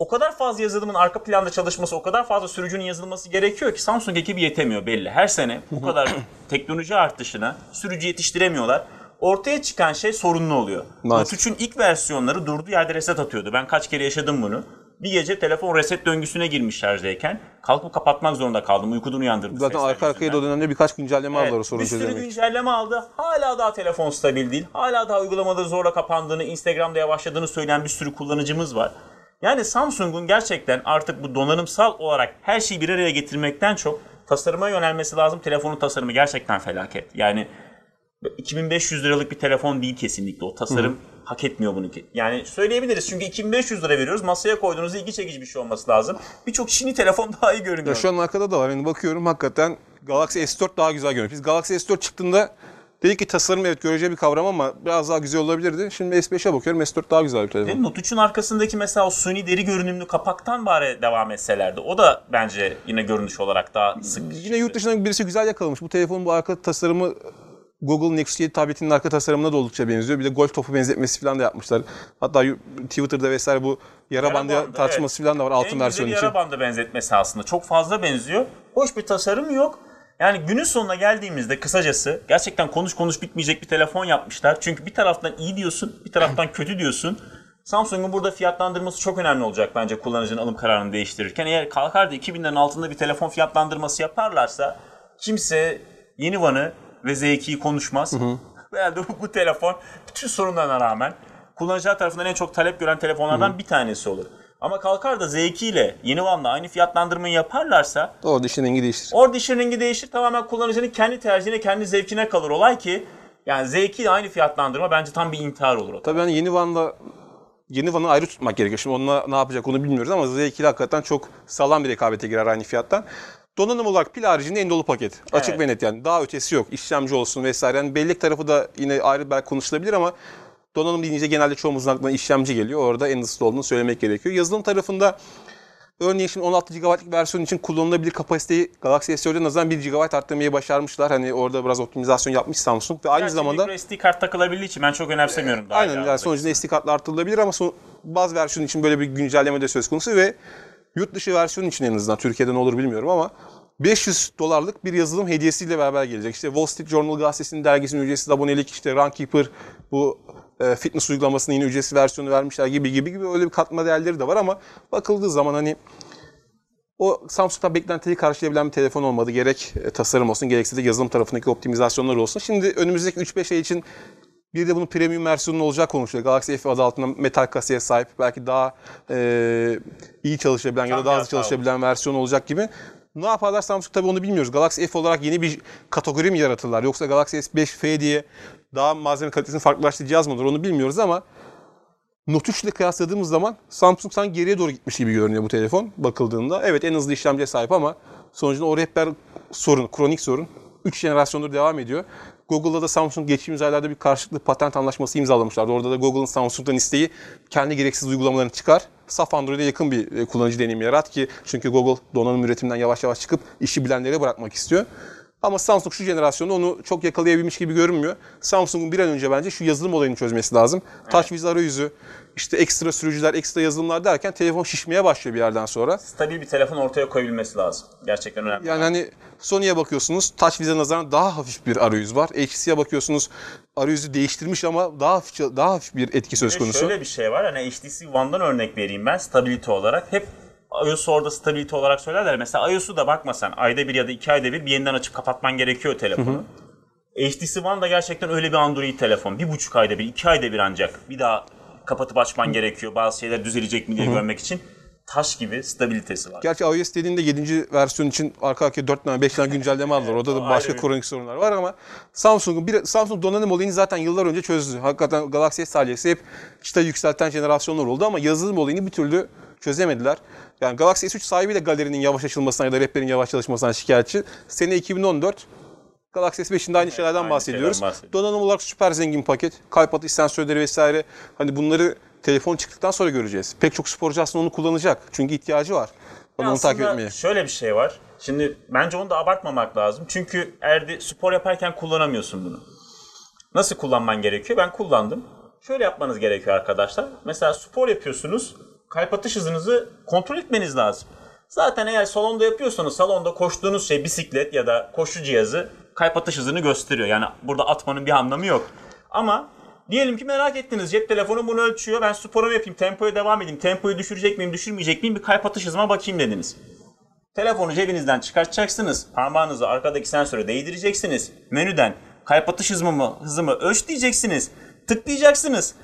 o kadar fazla yazılımın arka planda çalışması, o kadar fazla sürücünün yazılması gerekiyor ki Samsung ekibi yetemiyor belli. Her sene bu kadar teknoloji artışına sürücü yetiştiremiyorlar. Ortaya çıkan şey sorunlu oluyor. Note 3'ün ilk versiyonları durduğu yerde reset atıyordu. Ben kaç kere yaşadım bunu. Bir gece telefon reset döngüsüne girmiş şarjdayken kalkıp kapatmak zorunda kaldım. Uykudan uyandırdı. Zaten arka arkaya da o dönemde birkaç güncelleme aldılar o sorunu çözmek. Bir sürü güncelleme aldı. Hala daha telefon stabil değil. Hala daha uygulamaları zorla kapandığını, Instagram'da yavaşladığını söyleyen bir sürü kullanıcımız var. Yani Samsung'un gerçekten artık bu donanımsal olarak her şeyi bir araya getirmekten çok tasarıma yönelmesi lazım. Telefonun tasarımı gerçekten felaket. Yani 2500 liralık bir telefon değil kesinlikle. O tasarım hak etmiyor bunu. Yani söyleyebiliriz çünkü 2500 lira veriyoruz. Masaya koyduğunuzda ilgi çekici bir şey olması lazım. Birçok Çin'i telefon daha iyi görünüyor. Ya şu an arkada da var. Yani bakıyorum hakikaten Galaxy S4 daha güzel görünüyor. Biz Galaxy S4 çıktığında dedik ki tasarım evet görece bir kavram ama biraz daha güzel olabilirdi. Şimdi S5'e bakıyorum, S4 daha güzel bir telefon. Note 3'ün arkasındaki mesela o suni deri görünümlü kapaktan bari devam etselerdi. O da bence yine görünüş olarak daha sık. Yine yurt dışından birisi güzel yakalamış. Bu telefonun bu arka tasarımı Google Nexus 7 tabletinin arka tasarımına da oldukça benziyor. Bir de golf topu benzetmesi falan da yapmışlar. Hatta Twitter'da vesaire bu yara bandı tartışması falan da var altın versiyonu için. En güzel yara bandı benzetmesi aslında. Çok fazla benziyor. Hoş bir tasarım yok. Yani günün sonuna geldiğimizde kısacası gerçekten konuş bitmeyecek bir telefon yapmışlar. Çünkü bir taraftan iyi diyorsun, bir taraftan kötü diyorsun. Samsung'un burada fiyatlandırması çok önemli olacak bence kullanıcının alım kararını değiştirirken. Eğer kalkar da 2000'lerin altında bir telefon fiyatlandırması yaparlarsa kimse yeni One'ı ve Z2'yi konuşmaz. Herhalde bu telefon bütün sorunlarına rağmen kullanıcılar tarafından en çok talep gören telefonlardan bir tanesi olur. Ama kalkar da Z2 ile yeni One'la aynı fiyatlandırmayı yaparlarsa orada işin rengi değişir. Orada işin rengi değişir. Tamamen kullanıcının kendi tercihine, kendi zevkine kalır olay ki yani Z2 ile aynı fiyatlandırma bence tam bir intihar olur. Tabii yani yeni One'ı ayrı tutmak gerekiyor. Şimdi onunla ne yapacak onu bilmiyoruz ama Z2 ile hakikaten çok sağlam bir rekabete girer aynı fiyattan. Donanım olarak pil haricinde en dolu paket. Açık ve net yani. Daha ötesi yok. İşlemci olsun vesaire. Yani bellek tarafı da yine ayrı belki konuşulabilir ama donanım deyince genelde çoğumuzun aklına işlemci geliyor. Orada en hızlı olduğunu söylemek gerekiyor. Yazılım tarafında örneğin şimdi 16 GB'lık versiyon için kullanılabilir kapasiteyi Galaxy S4'e nazaran 1 GB arttırmayı başarmışlar. Hani orada biraz optimizasyon yapmış Samsung ve aynı zamanda SD kart takılabildiği için ben çok önemsemiyorum. Aynen yani sonucunda SD kartla artırılabilir ama bazı versiyon için böyle bir güncelleme de söz konusu ve yurt dışı versiyon için en azından Türkiye'de ne olur bilmiyorum ama $500 bir yazılım hediyesiyle beraber gelecek. İşte Wall Street Journal gazetesinin dergisinin ücretsiz abonelik, işte Runkeeper bu fitness uygulamasının yine ücretsiz versiyonu vermişler gibi öyle bir katma değerleri de var ama bakıldığı zaman hani o Samsung'da beklentiyi karşılayabilen bir telefon olmadı. Gerek tasarım olsun gerekse de yazılım tarafındaki optimizasyonlar olsun. Şimdi önümüzdeki 3-5 ay için bir de bunun premium versiyonu olacak konuşuluyor. Galaxy F adı altında metal kasaya sahip belki daha iyi çalışabilen ya da daha hızlı çalışabilen versiyon olacak gibi. Ne yaparlar Samsung tabii onu bilmiyoruz. Galaxy F olarak yeni bir kategori mi yaratırlar? Yoksa Galaxy S5 F diye daha malzeme kalitesini farklılaştıran cihaz mı olur onu bilmiyoruz ama Note 3 ile kıyasladığımız zaman Samsung sanki geriye doğru gitmiş gibi görünüyor bu telefon bakıldığında. Evet en hızlı işlemciye sahip ama sonucunda o rehber sorun, kronik sorun 3 jenerasyondur devam ediyor. Google'da da Samsung geçtiğimiz aylarda bir karşılıklı patent anlaşması imzalamışlardı. Orada da Google'ın Samsung'dan isteği kendi gereksiz uygulamalarını çıkar. Saf Android'e yakın bir kullanıcı deneyimi yarat ki çünkü Google donanım üretiminden yavaş yavaş çıkıp işi bilenlere bırakmak istiyor. Ama Samsung şu jenerasyonda onu çok yakalayabilmiş gibi görünmüyor. Samsung'un bir an önce bence şu yazılım olayını çözmesi lazım. Evet. TouchWiz arayüzü, işte ekstra sürücüler, ekstra yazılımlar derken telefon şişmeye başlıyor bir yerden sonra. Stabil bir telefon ortaya koyabilmesi lazım. Gerçekten önemli. Yani hani Sony'ye bakıyorsunuz, TouchWiz'e nazaran daha hafif bir arayüz var. HTC'ye bakıyorsunuz, arayüzü değiştirmiş ama daha hafif bir etki söz konusu. Şöyle bir şey var, hani HTC One'dan örnek vereyim ben stabilite olarak. Hep iOS'u orada stabilite olarak söylerler. Mesela iOS'u da bakmasan ayda bir ya da 2 ayda bir yeniden açıp kapatman gerekiyor telefonu. HTC One da gerçekten öyle bir Android telefon. 1,5 ayda bir, 2 ayda bir ancak bir daha kapatıp açman gerekiyor. Bazı şeyler düzelecek mi diye görmek için. Taş gibi stabilitesi var. Gerçi iOS dediğinde 7. versiyon için arka arkaya 4 tane 5 tane güncelleme aldılar. Orada da başka kronik sorunlar var ama Samsung donanım olayını zaten yıllar önce çözdü. Hakikaten Galaxy S ailesi hep çıtayı yükselten jenerasyonlar oldu ama yazılım olayını bir türlü çözemediler. Yani Galaxy S3 sahibi de galerinin yavaş açılmasından ya da rehberin yavaş çalışmasından şikayetçi. Sene 2014 Galaxy S5'inde aynı şeylerden bahsediyoruz. Donanım olarak süper zengin paket. Kalp atış sensörleri vesaire. Hani bunları telefon çıktıktan sonra göreceğiz. Pek çok sporcu aslında onu kullanacak. Çünkü ihtiyacı var. Onu takip etmeye. Şöyle bir şey var. Şimdi bence onu da abartmamak lazım. Çünkü spor yaparken kullanamıyorsun bunu. Nasıl kullanman gerekiyor? Ben kullandım. Şöyle yapmanız gerekiyor arkadaşlar. Mesela spor yapıyorsunuz. kalp atış hızınızı kontrol etmeniz lazım. Zaten eğer salonda yapıyorsanız salonda koştuğunuz şey bisiklet ya da koşu cihazı kalp atış hızını gösteriyor. Yani burada atmanın bir anlamı yok. Ama diyelim ki merak ettiniz, cep telefonu bunu ölçüyor. Ben sporumu yapayım, tempoya devam edeyim. Tempoyu düşürecek miyim, düşürmeyecek miyim? Bir kalp atış hızıma bakayım dediniz. Telefonu cebinizden çıkartacaksınız. Parmağınızı arkadaki sensöre değdireceksiniz. Menüden kalp atış hızımı ölç diyeceksiniz. Tıklayacaksınız.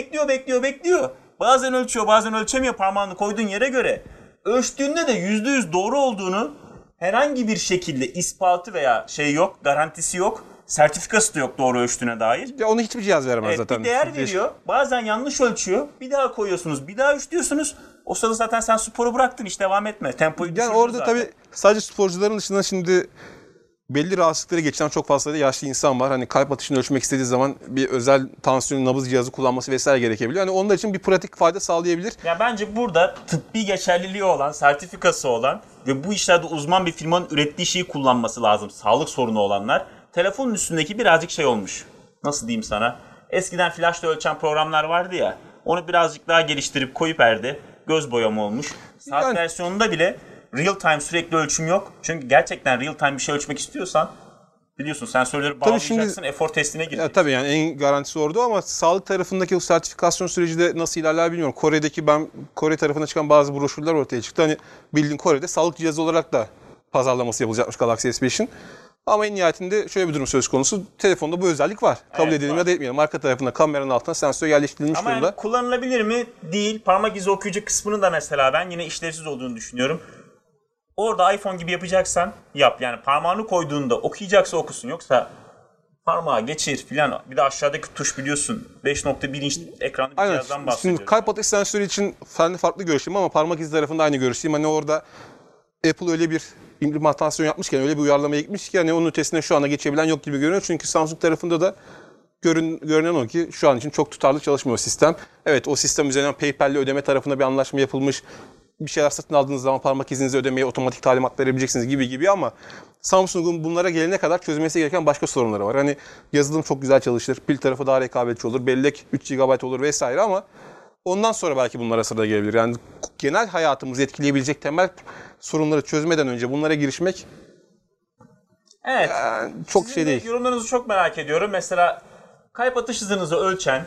Bekliyor. Bazen ölçüyor, bazen ölçemiyor parmağını koyduğun yere göre. Ölçtüğünde de %100 doğru olduğunu herhangi bir şekilde ispatı veya yok, garantisi yok. Sertifikası da yok doğru ölçtüğüne dair. Ya onu hiçbir cihaz veremez zaten. Bir değer veriyor. Bazen yanlış ölçüyor. Bir daha koyuyorsunuz. Bir daha ölçüyorsunuz. O sırada zaten sen sporu bıraktın. Hiç devam etme. Tempoyu düşürdün Yani orada zaten. tabii sadece sporcuların dışında şimdi belli rahatsızlıkları geçiren çok fazla da yaşlı insan var. Hani kalp atışını ölçmek istediği zaman bir özel tansiyon nabız cihazı kullanması vesaire gerekebiliyor. Hani onun için bir pratik fayda sağlayabilir. Ya bence burada tıbbi geçerliliği olan, sertifikası olan ve bu işlerde uzman bir firmanın ürettiği şeyi kullanması lazım. Sağlık sorunu olanlar. Telefonun üstündeki birazcık olmuş. Nasıl diyeyim sana? Eskiden flashla ölçen programlar vardı ya. Onu birazcık daha geliştirip koyup göz boyama olmuş. Saat versiyonunda bile real time sürekli ölçüm yok. Çünkü gerçekten real time bir şey ölçmek istiyorsan biliyorsun sensörleri bağlayacaksın, efor testine gireceksin. Tabii yani en garantisi orada ama sağlık tarafındaki o sertifikasyon süreci de nasıl ilerler bilmiyorum. Kore tarafına çıkan bazı broşürler ortaya çıktı. Hani bildiğin Kore'de sağlık cihazı olarak da pazarlaması yapılacakmış Galaxy S5'in. Ama en nihayetinde şöyle bir durum söz konusu. Telefonda bu özellik var. Kabul edelim var. ya da etmeyelim. Arka tarafında kameranın altına sensör yerleştirilmiş Ama durumda. yani kullanılabilir mi? Değil. Parmak izi okuyucu kısmını da mesela ben yine işlevsiz olduğunu düşünüyorum. Orada iPhone gibi yapacaksan yap. Yani parmağını koyduğunda okuyacaksa okusun. Yoksa parmağı geçir filan. Bir de aşağıdaki tuş biliyorsun. 5.1 inç ekranlı bir cihazdan bahsediyoruz. Şimdi kalp atış sensörü için farklı görüşüm ama parmak izi tarafında aynı görüşteyim. Hani orada Apple öyle bir implementasyon yapmışken, öyle bir uyarlamaya gitmiş ki hani onun ötesine şu anda geçebilen yok gibi görünüyor. Çünkü Samsung tarafında da görünen o ki şu an için çok tutarlı çalışmıyor sistem. Evet, o sistem üzerinden PayPal'le ödeme tarafında bir anlaşma yapılmış. Bir şeyler satın aldığınız zaman parmak izinizi ödemeye otomatik talimat verebileceksiniz gibi ama Samsung'un bunlara gelene kadar çözmesi gereken başka sorunları var. Hani yazılım çok güzel çalışır, pil tarafı daha rekabetçi olur, bellek 3 GB olur vesaire ama ondan sonra belki bunlara sıra gelebilir. Yani genel hayatımızı etkileyebilecek temel sorunları çözmeden önce bunlara girişmek evet. Çok Sizin şey değil. Yorumlarınızı çok merak ediyorum. Mesela kalp atış hızınızı ölçen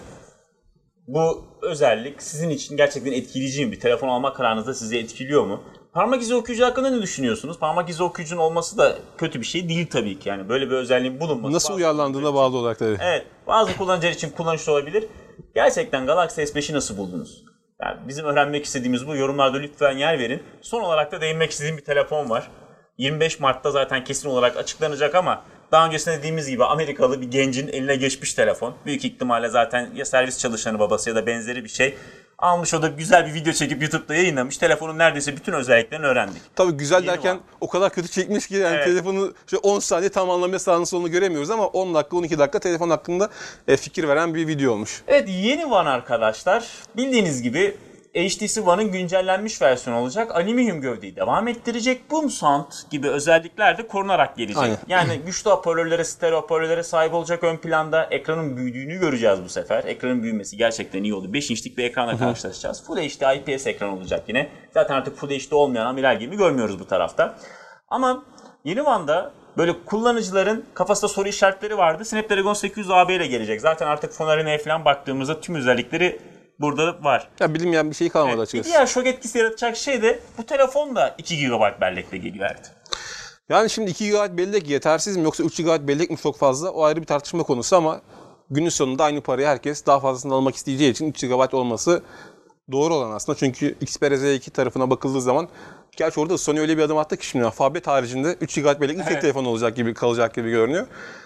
bu özellik sizin için gerçekten etkileyici mi? Bir telefon alma kararınızda sizi etkiliyor mu? Parmak izi okuyucu hakkında ne düşünüyorsunuz? Parmak izi okuyucunun olması da kötü bir şey değil tabii ki. Yani böyle bir özelliğin bulunması. Nasıl uyarlandığına bağlı olarak tabii. Evet. Bazı kullanıcılar için kullanışlı olabilir. Gerçekten Galaxy S5'i nasıl buldunuz? Yani bizim öğrenmek istediğimiz bu. Yorumlarda lütfen yer verin. Son olarak da değinmek istediğim bir telefon var. 25 Mart'ta zaten kesin olarak açıklanacak ama daha öncesinde dediğimiz gibi Amerikalı bir gencin eline geçmiş telefon. Büyük ihtimalle zaten ya servis çalışanı babası ya da benzeri bir şey. Almış, o da güzel bir video çekip YouTube'da yayınlamış. Telefonun neredeyse bütün özelliklerini öğrendik. Tabii güzel Yeni derken var. o kadar kötü çekmiş ki yani Evet. telefonu 10 saniye tam anlamıyla sağını solunu göremiyoruz ama 10 dakika 12 dakika telefon hakkında fikir veren bir video olmuş. Evet, yeni One arkadaşlar. Bildiğiniz gibi HTC One'ın güncellenmiş versiyonu olacak. Alüminyum gövdeyi devam ettirecek. Boom Sound gibi özellikler de korunarak gelecek. Aynen. Yani güçlü hoparlörlere, stereo hoparlörlere sahip olacak ön planda. Ekranın büyüdüğünü göreceğiz bu sefer. Ekranın büyümesi gerçekten iyi oldu. 5 inçlik bir ekranla karşılaşacağız. Full HD IPS ekran olacak yine. Zaten artık Full HD olmayan amiral gibi görmüyoruz bu tarafta. Ama yeni One'da böyle kullanıcıların kafasında soru işaretleri vardı. Snapdragon 800 AB ile gelecek. Zaten artık Fonarina'ya falan baktığımızda tüm özellikleri burada var. Ya bilinmeyen bir şey kalmadı Bir açıkçası. diğer şok etkisi yaratacak şey de bu telefon da 2 GB bellekle geliyor artık. Yani şimdi 2 GB bellek yetersiz mi yoksa 3 GB bellek mi çok fazla? O ayrı bir tartışma konusu ama günün sonunda aynı parayı herkes daha fazlasını almak isteyeceği için 3 GB olması doğru olan aslında. Çünkü Xperia Z2 tarafına bakıldığı zaman gerçi orada Sony öyle bir adım attı ki şimdi Fablet haricinde 3 GB bellekli tek telefon olacak gibi kalacak gibi görünüyor.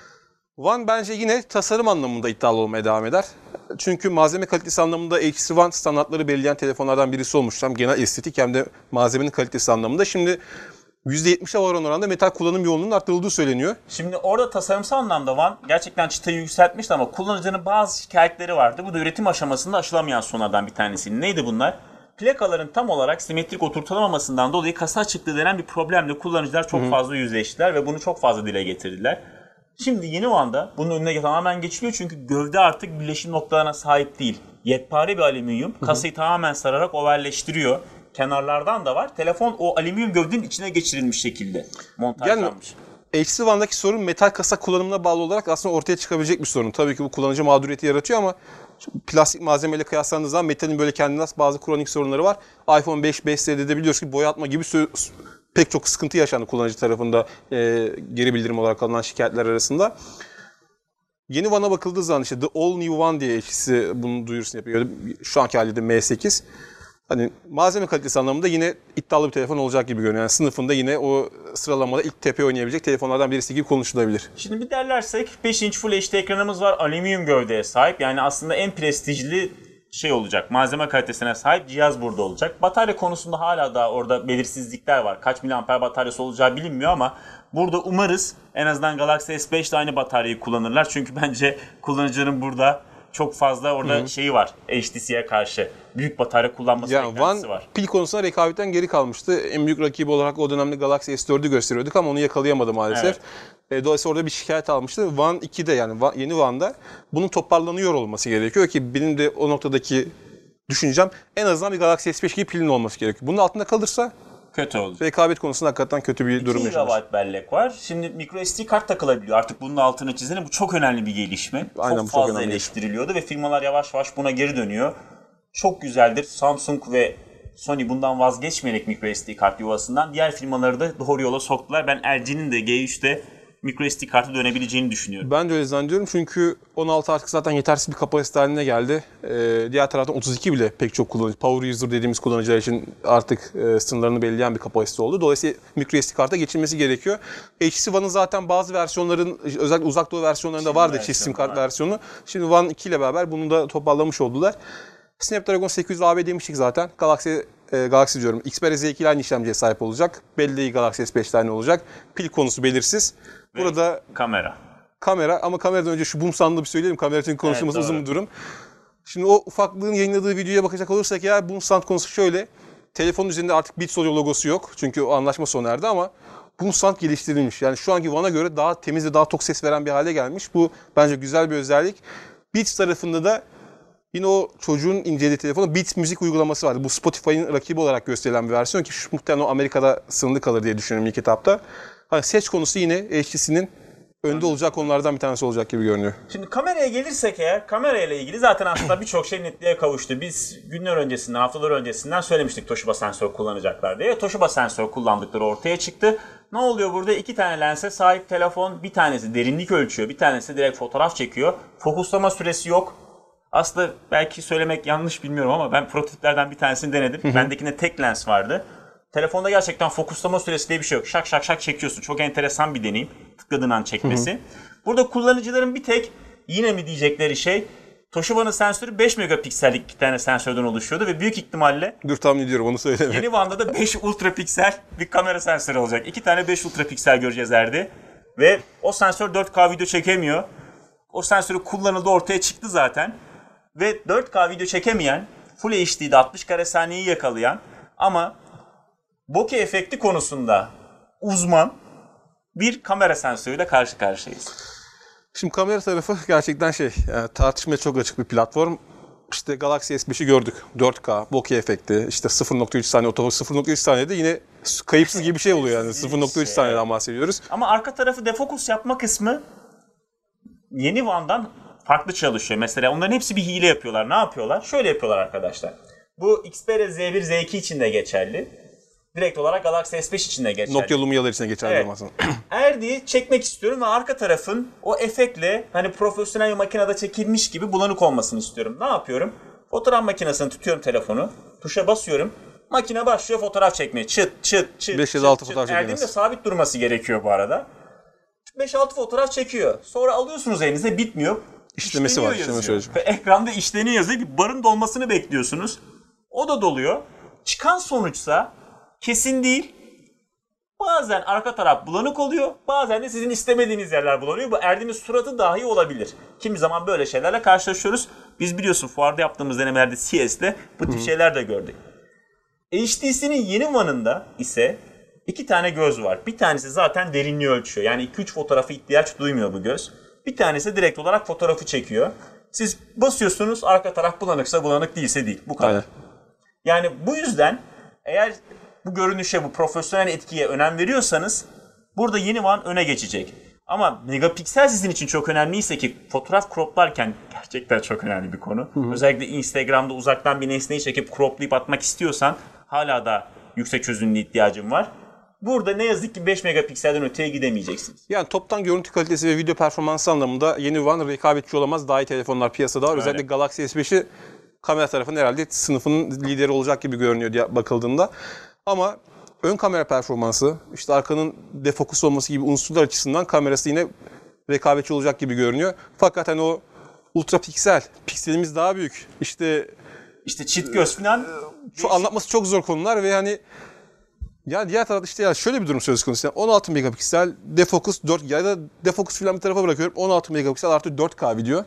One bence yine tasarım anlamında iddialı olmaya devam eder. Çünkü malzeme kalitesi anlamında HTC One standartları belirleyen telefonlardan birisi olmuş. Hem genel estetik hem de malzemenin kalitesi anlamında. Şimdi %70'e varan oranda metal kullanım yoğunluğunun arttırıldığı söyleniyor. Şimdi orada tasarımsal anlamda One gerçekten çıtayı yükseltmişti ama kullanıcının bazı şikayetleri vardı. Bu da üretim aşamasında aşılamayan sorunlardan bir tanesi. Neydi bunlar? Plakaların tam olarak simetrik oturtulamamasından dolayı kasa açıklığı denen bir problemle kullanıcılar çok fazla yüzleştiler ve bunu çok fazla dile getirdiler. Şimdi yeni One'da bunun önüne tamamen geçiliyor çünkü gövde artık birleşim noktalarına sahip değil. Yekpare bir alüminyum. Kasayı tamamen sararak ovalleştiriyor. Kenarlardan da var. Telefon o alüminyum gövdenin içine geçirilmiş şekilde montajlanmış. Yani HTC One'daki sorun metal kasa kullanımına bağlı olarak aslında ortaya çıkabilecek bir sorun. Tabii ki bu kullanıcı mağduriyeti yaratıyor ama plastik malzemeyle kıyaslandığı zaman metalin böyle kendine has bazı kronik sorunları var. iPhone 5, 5S'de de biliyoruz ki boyatma gibi pek çok sıkıntı yaşandı kullanıcı tarafında geri bildirim olarak alınan şikayetler arasında. Yeni One'a bakıldığı zaman işte The All New One diye HTC bunun duyurusunu yapıyor. Şu anki haliyle M8. Hani malzeme kalitesi anlamında yine iddialı bir telefon olacak gibi görünüyor. Yani sınıfında yine o sıralamada ilk tepe oynayabilecek telefonlardan birisi gibi konuşulabilir. Şimdi bir derlersek 5 inç Full HD ekranımız var. Alüminyum gövdeye sahip. Yani aslında en prestijli şey olacak. Malzeme kalitesine sahip cihaz burada olacak. Batarya konusunda hala da orada belirsizlikler var. Kaç miliamper bataryası olacağı bilinmiyor ama burada umarız en azından Galaxy S5'de aynı bataryayı kullanırlar. Çünkü bence kullanıcıların burada çok fazla orada şeyi var. HTC'ye karşı büyük batarya kullanması beklentisi var. Pil konusunda rekabetten geri kalmıştı. En büyük rakibi olarak o dönemde Galaxy S4'ü gösteriyorduk ama onu yakalayamadı maalesef. Evet. Dolayısıyla orada bir şikayet almıştı. One 2'de yani yeni One'da bunun toparlanıyor olması gerekiyor ki benim de o noktadaki düşüncem en azından bir Galaxy S5 gibi pilin olması gerekiyor. Bunun altında kalırsa kötü olacak. Rekabet konusunda hakikaten kötü bir durum yaşanır. 2 GB bellek var. Şimdi microSD kart takılabiliyor. Artık bunun altını çizelim. Bu çok önemli bir gelişme. Aynen, çok fazla eleştiriliyordu ve firmalar yavaş yavaş buna geri dönüyor. Çok güzeldir. Samsung ve Sony bundan vazgeçmeyerek microSD kart yuvasından diğer firmaları da doğru yola soktular. Ben LG'nin de G3'te microSD kartı dönebileceğini düşünüyorum. Ben de öyle zannediyorum çünkü 16 artık zaten yetersiz bir kapasite haline geldi. Diğer taraftan 32 bile pek çok kullanıcı, power user dediğimiz kullanıcılar için artık sınırlarını belirleyen bir kapasite oldu. Dolayısıyla microSD karta geçilmesi gerekiyor. HTC One'ın zaten bazı versiyonların, özellikle uzak doğu versiyonlarında vardı çift sim kart versiyonu. Şimdi One 2 ile beraber bunu da toparlamış oldular. Snapdragon 800 AB demiştik zaten. Galaxy diyorum. Xperia Z2 ile aynı işlemciye sahip olacak. Belli değil Galaxy S5'te aynı olacak. Pil konusu belirsiz. Burada kamera ama kameradan önce şu boom sound'u bir söyleyelim. Kamera için konuştuğumuz uzun bir durum. Şimdi o ufaklığın yayınladığı videoya bakacak olursak eğer boom sound konusu şöyle. Telefonun üzerinde artık Beats Audio logosu yok. Çünkü o anlaşma sona erdi ama boom sound geliştirilmiş. Yani şu anki One'a göre daha temiz ve daha tok ses veren bir hale gelmiş. Bu bence güzel bir özellik. Beats tarafında da yine o çocuğun incelediği telefonu Beats müzik uygulaması vardı. Bu Spotify'ın rakibi olarak gösterilen bir versiyon ki şu muhtemelen o Amerika'da sınırlı kalır diye düşünüyorum ilk etapta. Hani ses konusu yine HTC'nin önde olacak konulardan bir tanesi olacak gibi görünüyor. Şimdi kameraya gelirsek eğer, kamerayla ilgili zaten aslında birçok şey netliğe kavuştu. Biz günler öncesinden, haftalar öncesinden söylemiştik Toshiba sensör kullanacaklar diye. Toshiba sensör kullandıkları ortaya çıktı. Ne oluyor burada? 2 tane lense sahip telefon. Bir tanesi derinlik ölçüyor, bir tanesi direkt fotoğraf çekiyor. Fokuslama süresi yok. Aslında belki söylemek yanlış bilmiyorum ama ben prototiplerden bir tanesini denedim. Bendekinde tek lens vardı. Telefonda gerçekten fokuslama süresi diye bir şey yok. Şak şak şak çekiyorsun. Çok enteresan bir deneyim. Tıkladığın an çekmesi. Burada kullanıcıların bir tek yine mi diyecekleri şey Toshiba'nın sensörü 5 megapiksellik bir tane sensörden oluşuyordu ve büyük ihtimalle Dur tahmin ediyorum onu söyleme. Yeni One'da da 5 ultrapiksel bir kamera sensörü olacak. 2 tane 5 ultrapiksel göreceğiz herhalde. Ve o sensör 4K video çekemiyor. O sensörü kullanıldı ortaya çıktı zaten. Ve 4K video çekemeyen, Full HD'de 60 kare saniyeyi yakalayan ama bokeh efekti konusunda uzman bir kamera sensörüyle karşı karşıyayız. Şimdi kamera tarafı gerçekten yani tartışmaya çok açık bir platform. İşte Galaxy S5'i gördük. 4K, bokeh efekti, işte 0.3 saniye otofok, 0.3 saniyede yine kayıpsız gibi bir şey oluyor yani. 0.3 saniyeden bahsediyoruz. Ama arka tarafı defokus yapma kısmı yeni One'dan farklı çalışıyor. Mesela onların hepsi bir hile yapıyorlar. Ne yapıyorlar? Şöyle yapıyorlar arkadaşlar. Bu Xperia Z1, Z2 için de geçerli. Direkt olarak Galaxy S5 için de geçerli. Nokia Lumia'lar için de geçerli olmasın. Erdi'yi çekmek istiyorum ve arka tarafın o efektle hani profesyonel bir makinede çekilmiş gibi bulanık olmasını istiyorum. Ne yapıyorum? Fotoğraf makinesini tutuyorum telefonu. Tuşa basıyorum. Makine başlıyor fotoğraf çekmeye. Çıt çıt çıt. 5 ya da 6 fotoğraf çekiyorsunuz. Erdi'nin de sabit durması gerekiyor bu arada. 5-6 fotoğraf çekiyor. Sonra alıyorsunuz elinize bitmiyor. İşlemesi var. Ve ekranda işleniyor yazıyor. Bir barın dolmasını bekliyorsunuz. O da doluyor. Çıkan sonuçsa kesin değil. Bazen arka taraf bulanık oluyor. Bazen de sizin istemediğiniz yerler bulanıyor. Bu Erdem'in suratı dahi olabilir. Kimi zaman böyle şeylerle karşılaşıyoruz. Biz biliyorsun fuarda yaptığımız denemelerde CES'te bu tip şeyler de gördük. HTC'nin yeni One'ında ise 2 tane göz var. Bir tanesi zaten derinliği ölçüyor. Yani 2-3 fotoğrafı ihtiyaç duymuyor bu göz. Bir tanesi direkt olarak fotoğrafı çekiyor. Siz basıyorsunuz, arka taraf bulanıksa bulanık, değilse değil. Bu kadar. Aynen. Yani bu yüzden eğer bu görünüşe, bu profesyonel etkiye önem veriyorsanız burada yeni One öne geçecek. Ama megapiksel sizin için çok önemliyse, ki fotoğraf croplarken gerçekten çok önemli bir konu. Özellikle Instagram'da uzaktan bir nesneyi çekip croplayıp atmak istiyorsan hala da yüksek çözünürlüğe ihtiyacın var. Burada ne yazık ki 5 megapikselden öteye gidemeyeceksiniz. Yani toptan görüntü kalitesi ve video performansı anlamında yeni One rekabetçi olamaz. Daha iyi telefonlar piyasada var. Öyle. Özellikle Galaxy S5'i kamera tarafının herhalde sınıfının lideri olacak gibi görünüyor diye bakıldığında. Ama ön kamera performansı, işte arkanın defokus olması gibi unsurlar açısından kamerası yine rekabetçi olacak gibi görünüyor. Fakat hani o ultra piksel, pikselimiz daha büyük. İşte çift göz falan. şu anlatması çok zor konular ve hani yani diğer tarafta işte ya şöyle bir durum söz konusu. Yani 16 megapiksel, defokus 4 ya da defokus falan bir tarafa bırakıyorum. 16 megapiksel artı 4K video.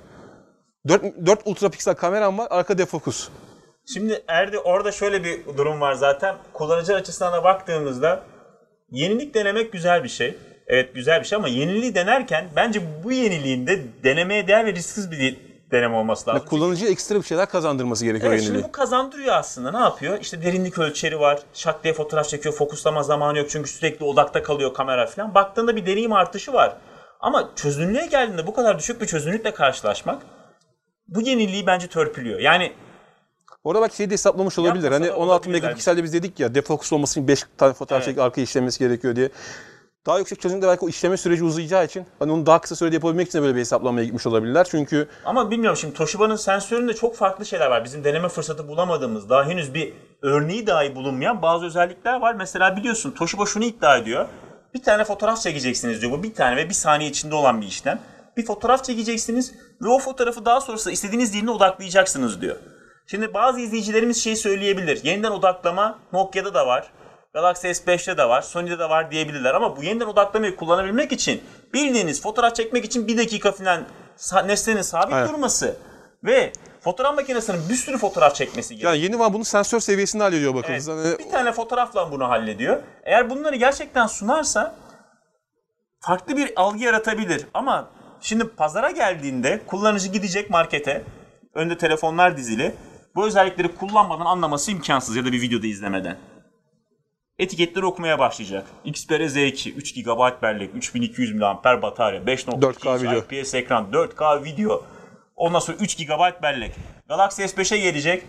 4 ultra piksel kameram var, arka defokus. Şimdi orada şöyle bir durum var zaten. Kullanıcı açısından da baktığımızda yenilik denemek güzel bir şey. Evet, güzel bir şey ama yeniliği denerken bence bu yeniliğin de denemeye değer ve risksiz bir deneme olması lazım. Yani kullanıcıya ekstra bir şeyler kazandırması gerekiyor Evet, yeniliği. şimdi bu kazandırıyor aslında. Ne yapıyor? İşte derinlik ölçeri var. Şak diye fotoğraf çekiyor. Fokuslama zamanı yok çünkü sürekli odakta kalıyor kamera falan. Baktığında bir deneyim artışı var. Ama çözünürlüğe geldiğinde bu kadar düşük bir çözünürlükle karşılaşmak bu yeniliği bence törpülüyor. Yani Orada belki şeyi de hesaplamış olabilir. Yapmasa Hani da 16 olabilir megapikselde biz dedik ya defokus olması için 5 tane fotoğraf Evet. çekip arkaya işlemesi gerekiyor diye. Daha yüksek çözünürlükte belki o işleme süreci uzayacağı için hani onu daha kısa sürede yapabilmek için de böyle bir hesaplamaya gitmiş olabilirler. Çünkü ama bilmiyorum, şimdi Toshiba'nın sensöründe çok farklı şeyler var. Bizim deneme fırsatı bulamadığımız, daha henüz bir örneği dahi bulunmayan bazı özellikler var. Mesela biliyorsun Toshiba şunu iddia ediyor. Bir tane fotoğraf çekeceksiniz diyor. Bu bir tane ve bir saniye içinde olan bir işlem. Bir fotoğraf çekeceksiniz ve o fotoğrafı daha sonrasında istediğiniz yerine odaklayacaksınız diyor. Şimdi bazı izleyicilerimiz şey söyleyebilir. Yeniden odaklama Nokia'da da var. Galaxy S5'te de var, Sony'de de var diyebilirler ama bu yeniden odaklamayı kullanabilmek için bildiğiniz fotoğraf çekmek için 1 dakika falan nesnenin sabit Aynen. durması ve fotoğraf makinesinin bir sürü fotoğraf çekmesi gerekiyor. yani yeni One bunu sensör seviyesinde hallediyor bakınız. Evet, Hani bir tane fotoğrafla bunu hallediyor. Eğer bunları gerçekten sunarsa farklı bir algı yaratabilir. Ama şimdi pazara geldiğinde kullanıcı gidecek markete, önde telefonlar dizili, bu özellikleri kullanmadan anlaması imkansız ya da bir videoda izlemeden. Etiketleri okumaya başlayacak. Xperia Z2, 3 GB bellek, 3200 mAh batarya, 4K 5.2 video. IPS ekran, 4K video. Ondan sonra 3 GB bellek. Galaxy S5'e gelecek.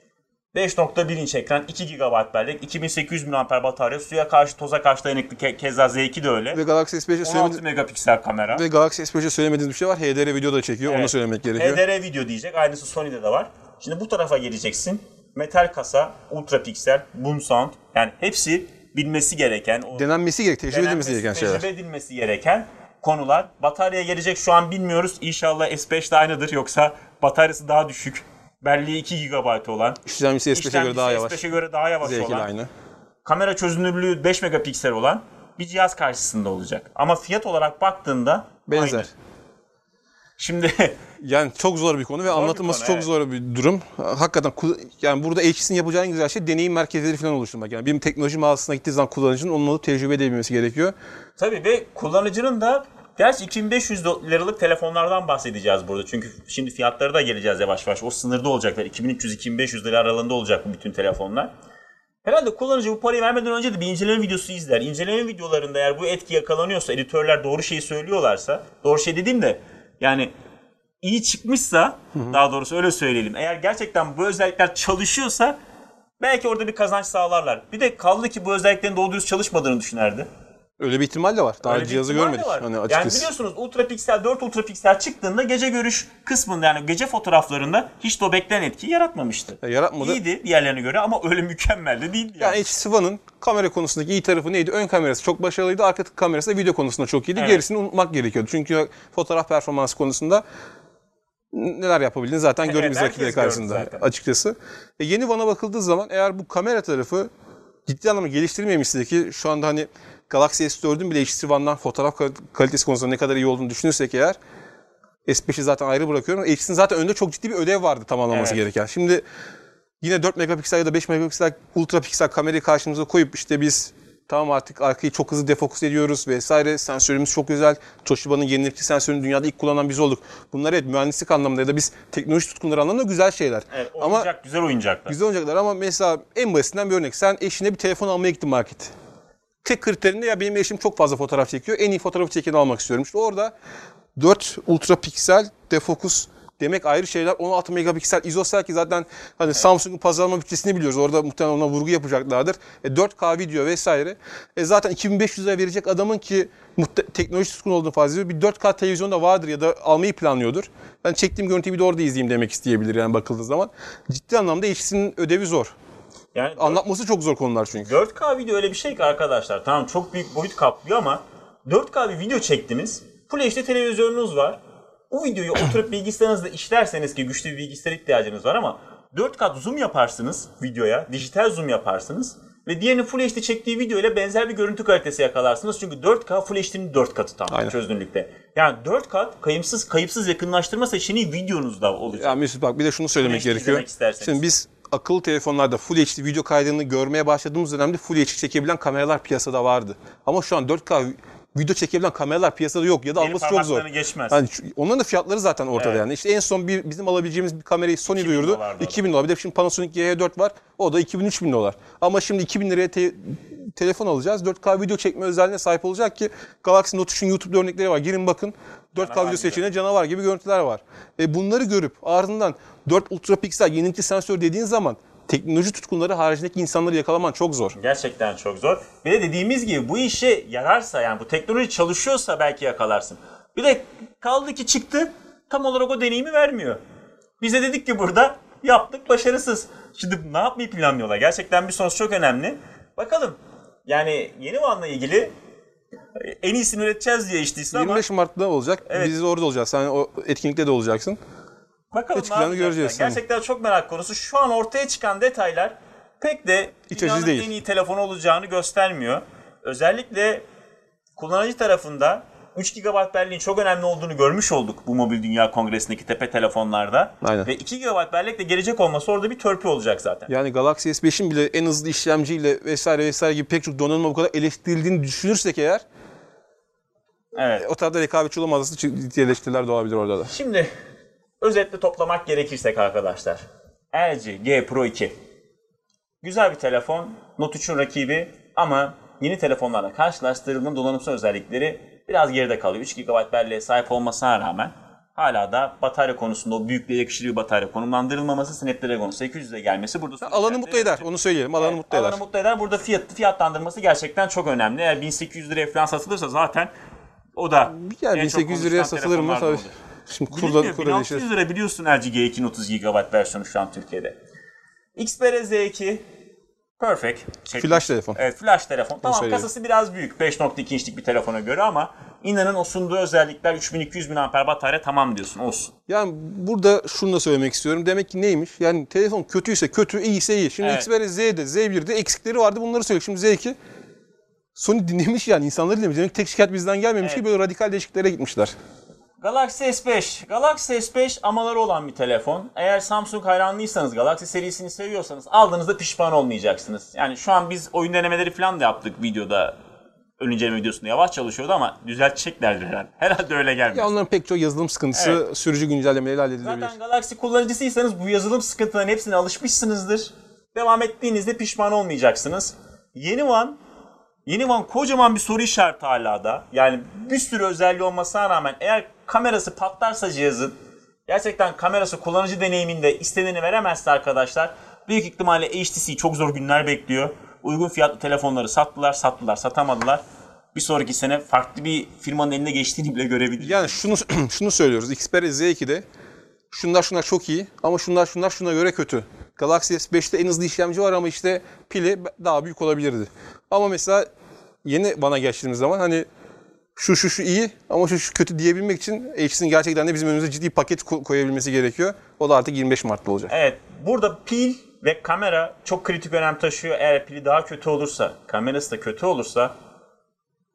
5.1 inç ekran, 2 GB bellek, 2800 mAh batarya, suya karşı, toza karşı dayanıklı, keza Z2 de öyle. ve Galaxy S5'e 16 söylemediğiniz megapiksel kamera. ve Galaxy S5'e söylemediğiniz bir şey var. HDR video da çekiyor. Onu Evet. söylemek gerekiyor. HDR video diyecek. Aynısı Sony'de de var. Şimdi bu tarafa geleceksin. Metal kasa, ultra piksel, boom sound. Yani hepsi bilmesi gereken, Denenmesi gerek, tecrübe edilmesi gereken şeyler. tecrübe edilmesi gereken konular. Bataryaya gelecek şu an bilmiyoruz. İnşallah S5 de aynıdır, yoksa bataryası daha düşük. Belleği 2 GB olan. İşlemcisi S5'e göre daha yavaş. S5'e göre daha yavaş Z2 ile olan. aynı. Kamera çözünürlüğü 5 megapiksel olan bir cihaz karşısında olacak. Ama fiyat olarak baktığında Benzer. aynı. Şimdi Yani çok zor bir konu ve anlatılması konu, çok evet. zor bir durum. Hakikaten yani burada HTC'nin yapacağı en güzel şey deneyim merkezleri falan oluşturmak. Yani bir teknoloji mağazasına gittiği zaman kullanıcının onu alıp tecrübe edebilmesi gerekiyor. tabii ve kullanıcının da, gerçi 2500 liralık telefonlardan bahsedeceğiz burada. Çünkü şimdi fiyatları da geleceğiz yavaş yavaş. O sınırda olacaklar. 2300-2500 lira aralığında olacak bu bütün telefonlar. Herhalde kullanıcı bu parayı vermeden önce de bir inceleme videosu izler. İnceleme videolarında eğer bu etki yakalanıyorsa, editörler doğru şeyi söylüyorlarsa, doğru şey dediğim de yani iyi çıkmışsa, daha doğrusu öyle söyleyelim. Eğer gerçekten bu özellikler çalışıyorsa belki orada bir kazanç sağlarlar. Bir de kaldı ki bu özelliklerin doğru dürüst çalışmadığını düşünerdi. Öyle bir ihtimal de var. Daha Öyle bir cihazı ihtimal de görmedik. var. Hani Yani açıkçası. biliyorsunuz ultrapiksel, 4 ultrapiksel çıktığında gece görüş kısmında, yani gece fotoğraflarında hiç de o beklenen etkiyi yaratmamıştı. Yaratmadı. İyiydi diğerlerine göre ama öyle mükemmel de değildi. Yani HTC One'ın kamera konusundaki iyi tarafı neydi? Ön kamerası çok başarılıydı. Arka kamerası da video konusunda çok iyiydi. Evet. Gerisini unutmak gerekiyordu. Çünkü fotoğraf performansı konusunda neler yapabildiğini zaten gördüğümüz herkes rakipleri gördü karşısında zaten. açıkçası. Yeni One'a bakıldığı zaman eğer bu kamera tarafı ciddi anlamda geliştirilmemişse ki şu anda hani Galaxy S4'ün bile HTC One'dan fotoğraf kalitesi konusunda ne kadar iyi olduğunu düşünürsek eğer S5'i zaten ayrı bırakıyorum. HTC'nin zaten önünde çok ciddi bir ödev vardı tamamlaması Evet. gereken. Şimdi yine 4 megapiksel ya da 5 megapiksel ultra piksel kamerayı karşımıza koyup işte biz Tamam artık arkayı çok hızlı defokus ediyoruz vesaire. Sensörümüz çok güzel. Toshiba'nın yenilikçi sensörünü dünyada ilk kullanan biz olduk. Bunlar evet mühendislik anlamında ya da biz teknoloji tutkunları anlamında güzel şeyler. Evet, ama güzel oyuncaklar. Güzel oyuncaklar ama mesela en basitinden bir örnek. Sen eşine bir telefon almaya gittin markete. Tek kriterinde ya benim eşim çok fazla fotoğraf çekiyor. En iyi fotoğrafı çekeni almak istiyorum. İşte orada 4 ultra piksel defokus demek ayrı şeyler. 16 megapiksel izosel ki zaten hani Samsung'un pazarlama bütçesini biliyoruz. Orada muhtemelen ona vurgu yapacaklardır. 4K video vesaire. Zaten 2500 lira verecek adamın ki teknoloji tutkun olduğunu farz ediyor. Bir 4K televizyon da vardır ya da almayı planlıyordur. Ben çektiğim görüntüyü bir de orada izleyeyim demek isteyebilir yani bakıldığı zaman. Ciddi anlamda eşisinin ödevi zor. Yani Anlatması çok zor konular çünkü. 4K video öyle bir şey ki arkadaşlar. Tamam çok büyük boyut kaplıyor ama 4K bir video çektiniz. Full HD televizyonunuz var. O videoyu oturup bilgisayarınızda işlerseniz ki güçlü bir bilgisayar ihtiyacınız var ama 4K zoom yaparsınız videoya. Dijital zoom yaparsınız. Ve diğerinin Full HD çektiği video ile benzer bir görüntü kalitesi yakalarsınız. Çünkü 4K Full HD'nin 4 katı tam Aynen. çözünürlükte. Yani 4K kayıpsız yakınlaştırma seçeneği videonuzda olacak. Ya Mesut bak bir de şunu söylemek Full HD gerekiyor. izlemek isterseniz. Şimdi biz akıllı telefonlarda Full HD video kaydını görmeye başladığımız dönemde Full HD çekebilen kameralar piyasada vardı. Ama şu an 4K video çekebilen kameralar piyasada yok ya da Benim alması çok zor. parmaklarını geçmez. Yani onların da fiyatları zaten ortada Evet. yani. İşte en son bizim alabileceğimiz bir kamerayı Sony 2000 duyurdu. dolardı o da. 2000 dolar. Bir de şimdi Panasonic GH4 var. O da 2000-3000 dolar. Ama şimdi 2000 liraya telefon alacağız. 4K video çekme özelliğine sahip olacak ki Galaxy Note 3'ün YouTube'da örnekleri var. Girin bakın. 4K Canavar video gibi. seçeneği canavar gibi görüntüler var. Bunları görüp ardından 4 ultra piksel yenilikçi sensör dediğin zaman teknoloji tutkunları haricindeki insanları yakalaman çok zor. Gerçekten çok zor. Bir de dediğimiz gibi bu işe yararsa yani bu teknoloji çalışıyorsa belki yakalarsın. Bir de kaldı ki çıktı tam olarak o deneyimi vermiyor. Biz de dedik ki burada yaptık başarısız. Şimdi ne yapmayı planlıyorlar? Gerçekten bir sonuç çok önemli. Bakalım yani yeni One'la ilgili en iyisini üreteceğiz diye işteysin ama 25 Mart'ta olacak. Evet. Biz de orada olacağız. Sen o etkinlikte de olacaksın. bakalım ne Çıkacağını yapacaklar. göreceğiz. Gerçekten çok merak konusu. Şu an ortaya çıkan detaylar pek de İç dünyanın açıcı değil. en iyi telefon olacağını göstermiyor. Özellikle kullanıcı tarafında 3 GB belleğin çok önemli olduğunu görmüş olduk bu Mobil Dünya Kongresi'ndeki tepe telefonlarda. Aynen. Ve 2 GB bellek de gelecek olması orada bir törpü olacak zaten. Yani Galaxy S5'in bile en hızlı işlemciyle vesaire gibi pek çok donanımla bu kadar eleştirildiğini düşünürsek eğer Evet. o tarzda rekabetçi olamazsa ciddi eleştiriler de olabilir orada da. Şimdi özetle toplamak gerekirsek arkadaşlar. LG G Pro 2. Güzel bir telefon. Note 3'ün rakibi ama yeni telefonlarla karşılaştırıldığında donanımsal özellikleri biraz geride kalıyor. 3 GB belleğe sahip olmasına rağmen hala da batarya konusunda o büyüklüğe yakışır bir batarya konumlandırılmaması, Snapdragon 800'e gelmesi burada soru Alanı işaretleri mutlu eder. yaratıyor. Onu söyleyelim. Alanı Evet, mutlu eder. alanı mutlu eder. Burada fiyatlandırması gerçekten çok önemli. Eğer 1800 liraya falan satılırsa zaten o da Yani en çok 1800 liraya konuşulan satılır mı? telefonlardan Tabii. olur. Şimdi Bilinmiyor, kurda 1600 lira biliyorsun LG G2'nin 30 GB versiyonu şu an Türkiye'de. Xperia Z2 Perfect. Flash telefon. Evet, flash telefon. Tamam, söyleyelim. kasası biraz büyük 5.2 inçlik bir telefona göre ama inanın o sunduğu özellikler 3200 mAh batarya tamam diyorsun, olsun. Yani burada şunu da söylemek istiyorum. Demek ki neymiş? Yani telefon kötüyse kötü, iyiyse iyi. Şimdi Evet. Xperia Z'de, Z1'de eksikleri vardı. Bunları söylüyor. Şimdi Z2 Sony dinlemiş yani. İnsanları dinlemiş. Demek ki tek şikayet bizden gelmemiş Evet. ki böyle radikal değişikliklere gitmişler. Galaxy S5. Galaxy S5 amaları olan bir telefon. Eğer Samsung hayranlıysanız, Galaxy serisini seviyorsanız aldığınızda pişman olmayacaksınız. Yani şu an biz oyun denemeleri falan da yaptık videoda. Ön inceleme videosunda yavaş çalışıyordu ama düzelteceklerdir herhalde. Herhalde öyle gelmez. Ya onların pek çok yazılım sıkıntısı sürücü güncellemeleri halledilebilir. Zaten Galaxy kullanıcısıysanız bu yazılım sıkıntılarının hepsine alışmışsınızdır. Devam ettiğinizde pişman olmayacaksınız. Yeni One kocaman bir soru işareti hala da. Yani bir sürü özelliği olmasına rağmen eğer kamerası patlarsa cihazın, gerçekten kamerası kullanıcı deneyiminde istediğini veremezse arkadaşlar, büyük ihtimalle HTC çok zor günler bekliyor. Uygun fiyatlı telefonları satamadılar. Bir sonraki sene farklı bir firmanın eline geçtiğini bile görebiliriz. Yani şunu söylüyoruz. Xperia Z2'de şunlar çok iyi ama şunlar şuna göre kötü. Galaxy S5'te en hızlı işlemci var ama işte pili daha büyük olabilirdi. Ama mesela yeni bana geçtiğimiz zaman hani şu iyi ama şu kötü diyebilmek için HTC'nin gerçekten de bizim önümüze ciddi paket koyabilmesi gerekiyor. O da artık 25 Mart'ta olacak. Evet, burada pil ve kamera çok kritik önem taşıyor. Eğer pili daha kötü olursa, kamerası da kötü olursa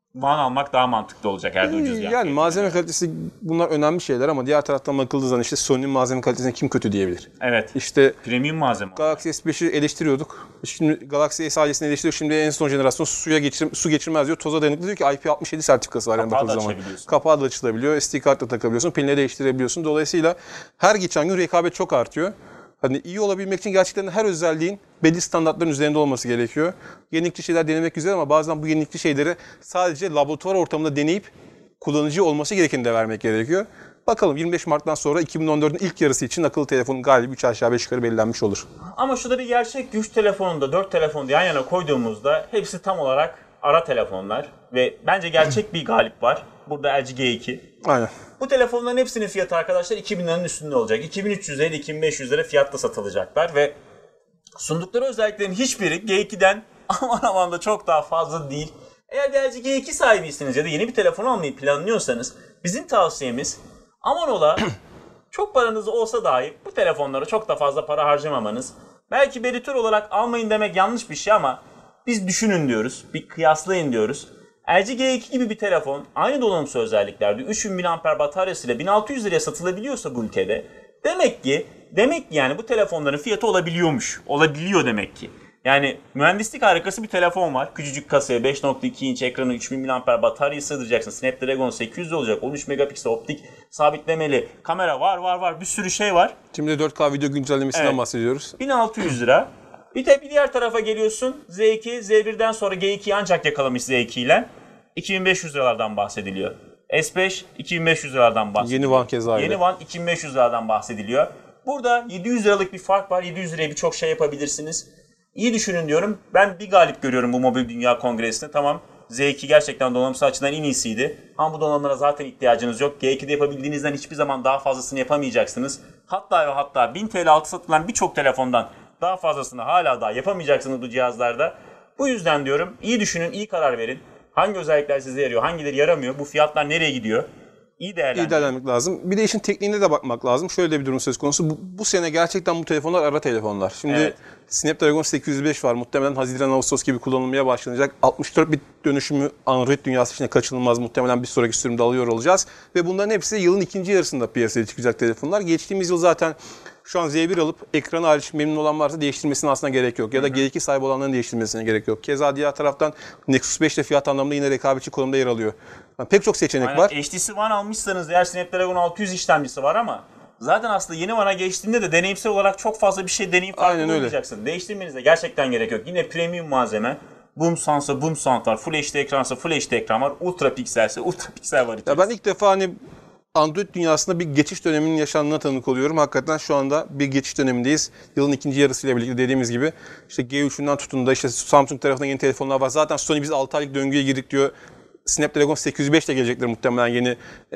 Van almak daha mantıklı olacak her de ucuz Yani malzeme kalitesi bunlar önemli şeyler ama diğer taraftan bakıldığı zaman işte Sony'nin malzeme kalitesine kim kötü diyebilir? Evet. İşte Premium malzeme. Galaxy S5'i eleştiriyorduk. Şimdi Galaxy S ailesini eleştiriyor. Şimdi en son jenerasyon su geçirmez diyor. Toza dayanıklı diyor ki IP67 sertifikası var yani Kapağı bakıldığı da zaman. açabiliyorsun. Kapağı da açılabiliyor. SD kart da takabiliyorsun. Pilini değiştirebiliyorsun. Dolayısıyla her geçen gün rekabet çok artıyor. Hani iyi olabilmek için gerçekten her özelliğin belli standartların üzerinde olması gerekiyor. Yenilikçi şeyler denemek güzel ama bazen bu yenilikçi şeyleri sadece laboratuvar ortamında deneyip kullanıcı olması gerekeni de vermek gerekiyor. Bakalım 25 Mart'tan sonra 2014'ün ilk yarısı için akıllı telefonun galibi 3 aşağı 5 yukarı belirlenmiş olur. Ama şu da bir gerçek, 3 telefonu da 4 telefonu da yan yana koyduğumuzda hepsi tam olarak ara telefonlar ve bence gerçek bir galip var. Burada LG G2. Aynen. Bu telefonların hepsinin fiyatı arkadaşlar 2000 liranın üstünde olacak. 2300 ile 2500 lira fiyatta satılacaklar ve sundukları özelliklerin hiçbiri G2'den aman da çok daha fazla değil. Eğer LG G2 sahibiyseniz ya da yeni bir telefon almayı planlıyorsanız bizim tavsiyemiz aman ola çok paranız olsa dahi bu telefonlara çok da fazla para harcamamanız. Belki beritür olarak almayın demek yanlış bir şey ama biz düşünün diyoruz, bir kıyaslayın diyoruz. LG G2 gibi bir telefon aynı donanımsal özelliklerde 3000 mAh bataryasıyla 1600 liraya satılabiliyorsa bu ülkede demek ki yani bu telefonların fiyatı olabiliyormuş. Olabiliyor demek ki. Yani mühendislik harikası bir telefon var. Küçücük kasaya 5.2 inç ekranı 3000 mAh bataryayı sığdıracaksın. Snapdragon 800 olacak. 13 megapiksel optik sabitlemeli kamera var. Bir sürü şey var. Şimdi 4K video güncellemesinden bahsediyoruz. 1600 lira. Bir de bir diğer tarafa geliyorsun. Z2, Z1'den sonra G2'yi ancak yakalamış Z2 ile. 2500 liralardan bahsediliyor. S5 2500 liralardan bahsediliyor. Yeni Van keza öyle. Yeni Van 2500 liradan bahsediliyor. Burada 700 liralık bir fark var. 700 liraya birçok şey yapabilirsiniz. İyi düşünün diyorum. Ben bir galip görüyorum bu Mobil Dünya Kongresi'nde. Tamam, Z2 gerçekten donanımsal açıdan en iyisiydi. Ama bu donanımlara zaten ihtiyacınız yok. G2'de yapabildiğinizden hiçbir zaman daha fazlasını yapamayacaksınız. Hatta 1000 TL altı satılan birçok telefondan daha fazlasını hala daha yapamayacaksınız bu cihazlarda. Bu yüzden diyorum iyi düşünün, iyi karar verin. Hangi özellikler size yarıyor, hangileri yaramıyor, bu fiyatlar nereye gidiyor? İyi değerlendirmek lazım. Bir de işin tekniğine de bakmak lazım. Şöyle bir durum söz konusu. Bu sene gerçekten bu telefonlar ara telefonlar. Şimdi Evet. Snapdragon 805 var. Muhtemelen Haziran-Ağustos gibi kullanılmaya başlanacak. 64 bit dönüşümü Android dünyası içinde kaçınılmaz. Muhtemelen bir sonraki sürümde alıyor olacağız. Ve bunların hepsi yılın ikinci yarısında piyasaya çıkacak telefonlar. Geçtiğimiz yıl zaten şu an Z1 alıp ekran hariç memnun olan varsa değiştirmesine aslında gerek yok. Ya da G2 sahibi olanların değiştirmesine gerek yok. Keza diğer taraftan Nexus 5 de fiyat anlamında yine rekabetçi konumda yer alıyor. Yani pek çok seçenek var. HTC One almışsanız eğer Snapdragon 600 işlemcisi var ama zaten aslında yeni One'a geçtiğinde de deneyimsel olarak çok fazla bir şey deneyim farkı bulmayacaksın. Değiştirmenize gerçekten gerek yok. Yine premium malzeme. Boom sound var. Full HD ekransa Full HD ekran var. Ultra pikselse Ultra piksel var. Ya ben ilk defa hani Android dünyasında bir geçiş döneminin yaşandığına tanık oluyorum. Hakikaten şu anda bir geçiş dönemindeyiz. Yılın ikinci yarısıyla birlikte dediğimiz gibi işte G3'ünden tutun da işte Samsung tarafından yeni telefonlar var. Zaten Sony biz 6 aylık döngüye girdik diyor. Snapdragon 805 ile gelecektir muhtemelen yeni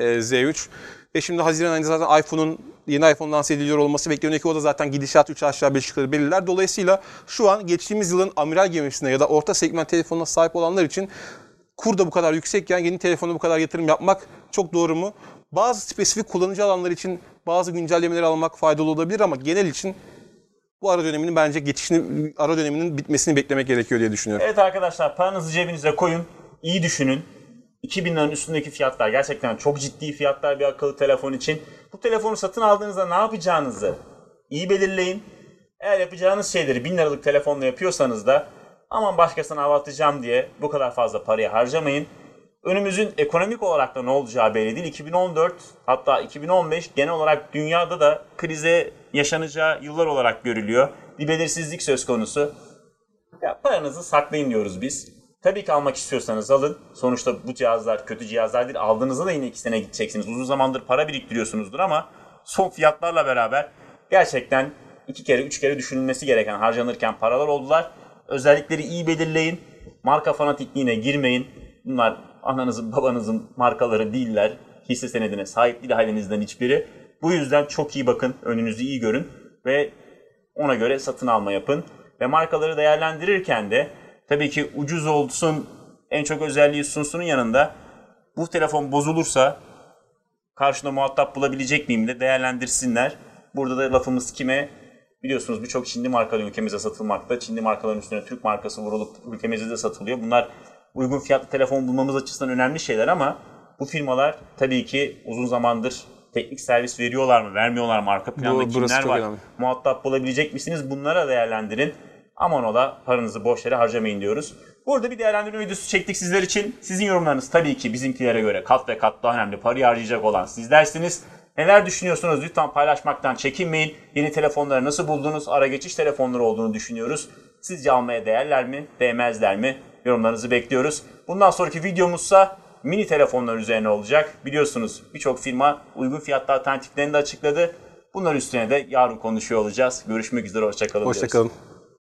Z3. Ve şimdi Haziran ayında zaten yeni iPhone lanse ediliyor olması bekleniyor ki o da zaten gidişat 3 aşağı 5 yukarı belirler. Dolayısıyla şu an geçtiğimiz yılın amiral gemisine ya da orta segment telefonuna sahip olanlar için kur da bu kadar yüksekken yeni telefona bu kadar yatırım yapmak çok doğru mu? Bazı spesifik kullanıcı alanlar için bazı güncellemeleri almak faydalı olabilir ama genel için bu ara döneminin bence ara döneminin bitmesini beklemek gerekiyor diye düşünüyorum. Evet arkadaşlar, paranızı cebinize koyun. İyi düşünün. 2000 liranın üstündeki fiyatlar gerçekten çok ciddi fiyatlar bir akıllı telefon için. Bu telefonu satın aldığınızda ne yapacağınızı iyi belirleyin. Eğer yapacağınız şeyleri 1000 liralık telefonla yapıyorsanız da aman başkasına hava atacağım diye bu kadar fazla parayı harcamayın. Önümüzün ekonomik olarak da ne olacağı belli değil. 2014 hatta 2015 genel olarak dünyada da krize yaşanacağı yıllar olarak görülüyor. Bir belirsizlik söz konusu. Ya paranızı saklayın diyoruz biz. Tabii ki almak istiyorsanız alın. Sonuçta bu cihazlar kötü cihazlar değil. Aldığınızda da yine 2 sene gideceksiniz. Uzun zamandır para biriktiriyorsunuzdur ama son fiyatlarla beraber gerçekten 2 kere 3 kere düşünülmesi gereken harcanırken paralar oldular. Özellikleri iyi belirleyin. Marka fanatikliğine girmeyin. Bunlar ananızın babanızın markaları değiller. Hisse senedine sahip değil ailenizden hiçbiri. Bu yüzden çok iyi bakın. Önünüzü iyi görün. Ve ona göre satın alma yapın. Ve markaları değerlendirirken de tabii ki ucuz olsun, en çok özelliği sunsunun yanında bu telefon bozulursa karşına muhatap bulabilecek miyim de değerlendirsinler. Burada da lafımız kime? Biliyorsunuz birçok Çinli markalı ülkemize satılmakta. Çinli markaların üstüne Türk markası vurulup ülkemizde de satılıyor. Bunlar uygun fiyatlı telefon bulmamız açısından önemli şeyler ama bu firmalar tabii ki uzun zamandır teknik servis veriyorlar mı, vermiyorlar mı, arka planda kimler var, muhatap bulabilecek misiniz, bunlara değerlendirin. Aman ola paranızı boş yere harcamayın diyoruz. Burada bir değerlendirme videosu çektik sizler için. Sizin yorumlarınız tabii ki bizimkilere göre kat ve kat daha önemli, parayı harcayacak olan sizlersiniz. Neler düşünüyorsunuz? Lütfen paylaşmaktan çekinmeyin. Yeni telefonları nasıl buldunuz? Ara geçiş telefonları olduğunu düşünüyoruz. Sizce almaya değerler mi? Değmezler mi? Yorumlarınızı bekliyoruz. Bundan sonraki videomuzsa mini telefonlar üzerine olacak. Biliyorsunuz birçok firma uygun fiyatlı alternatiflerini de açıkladı. Bunlar üstüne de yarın konuşuyor olacağız. Görüşmek üzere, hoşça kalın. Hoşça kalın.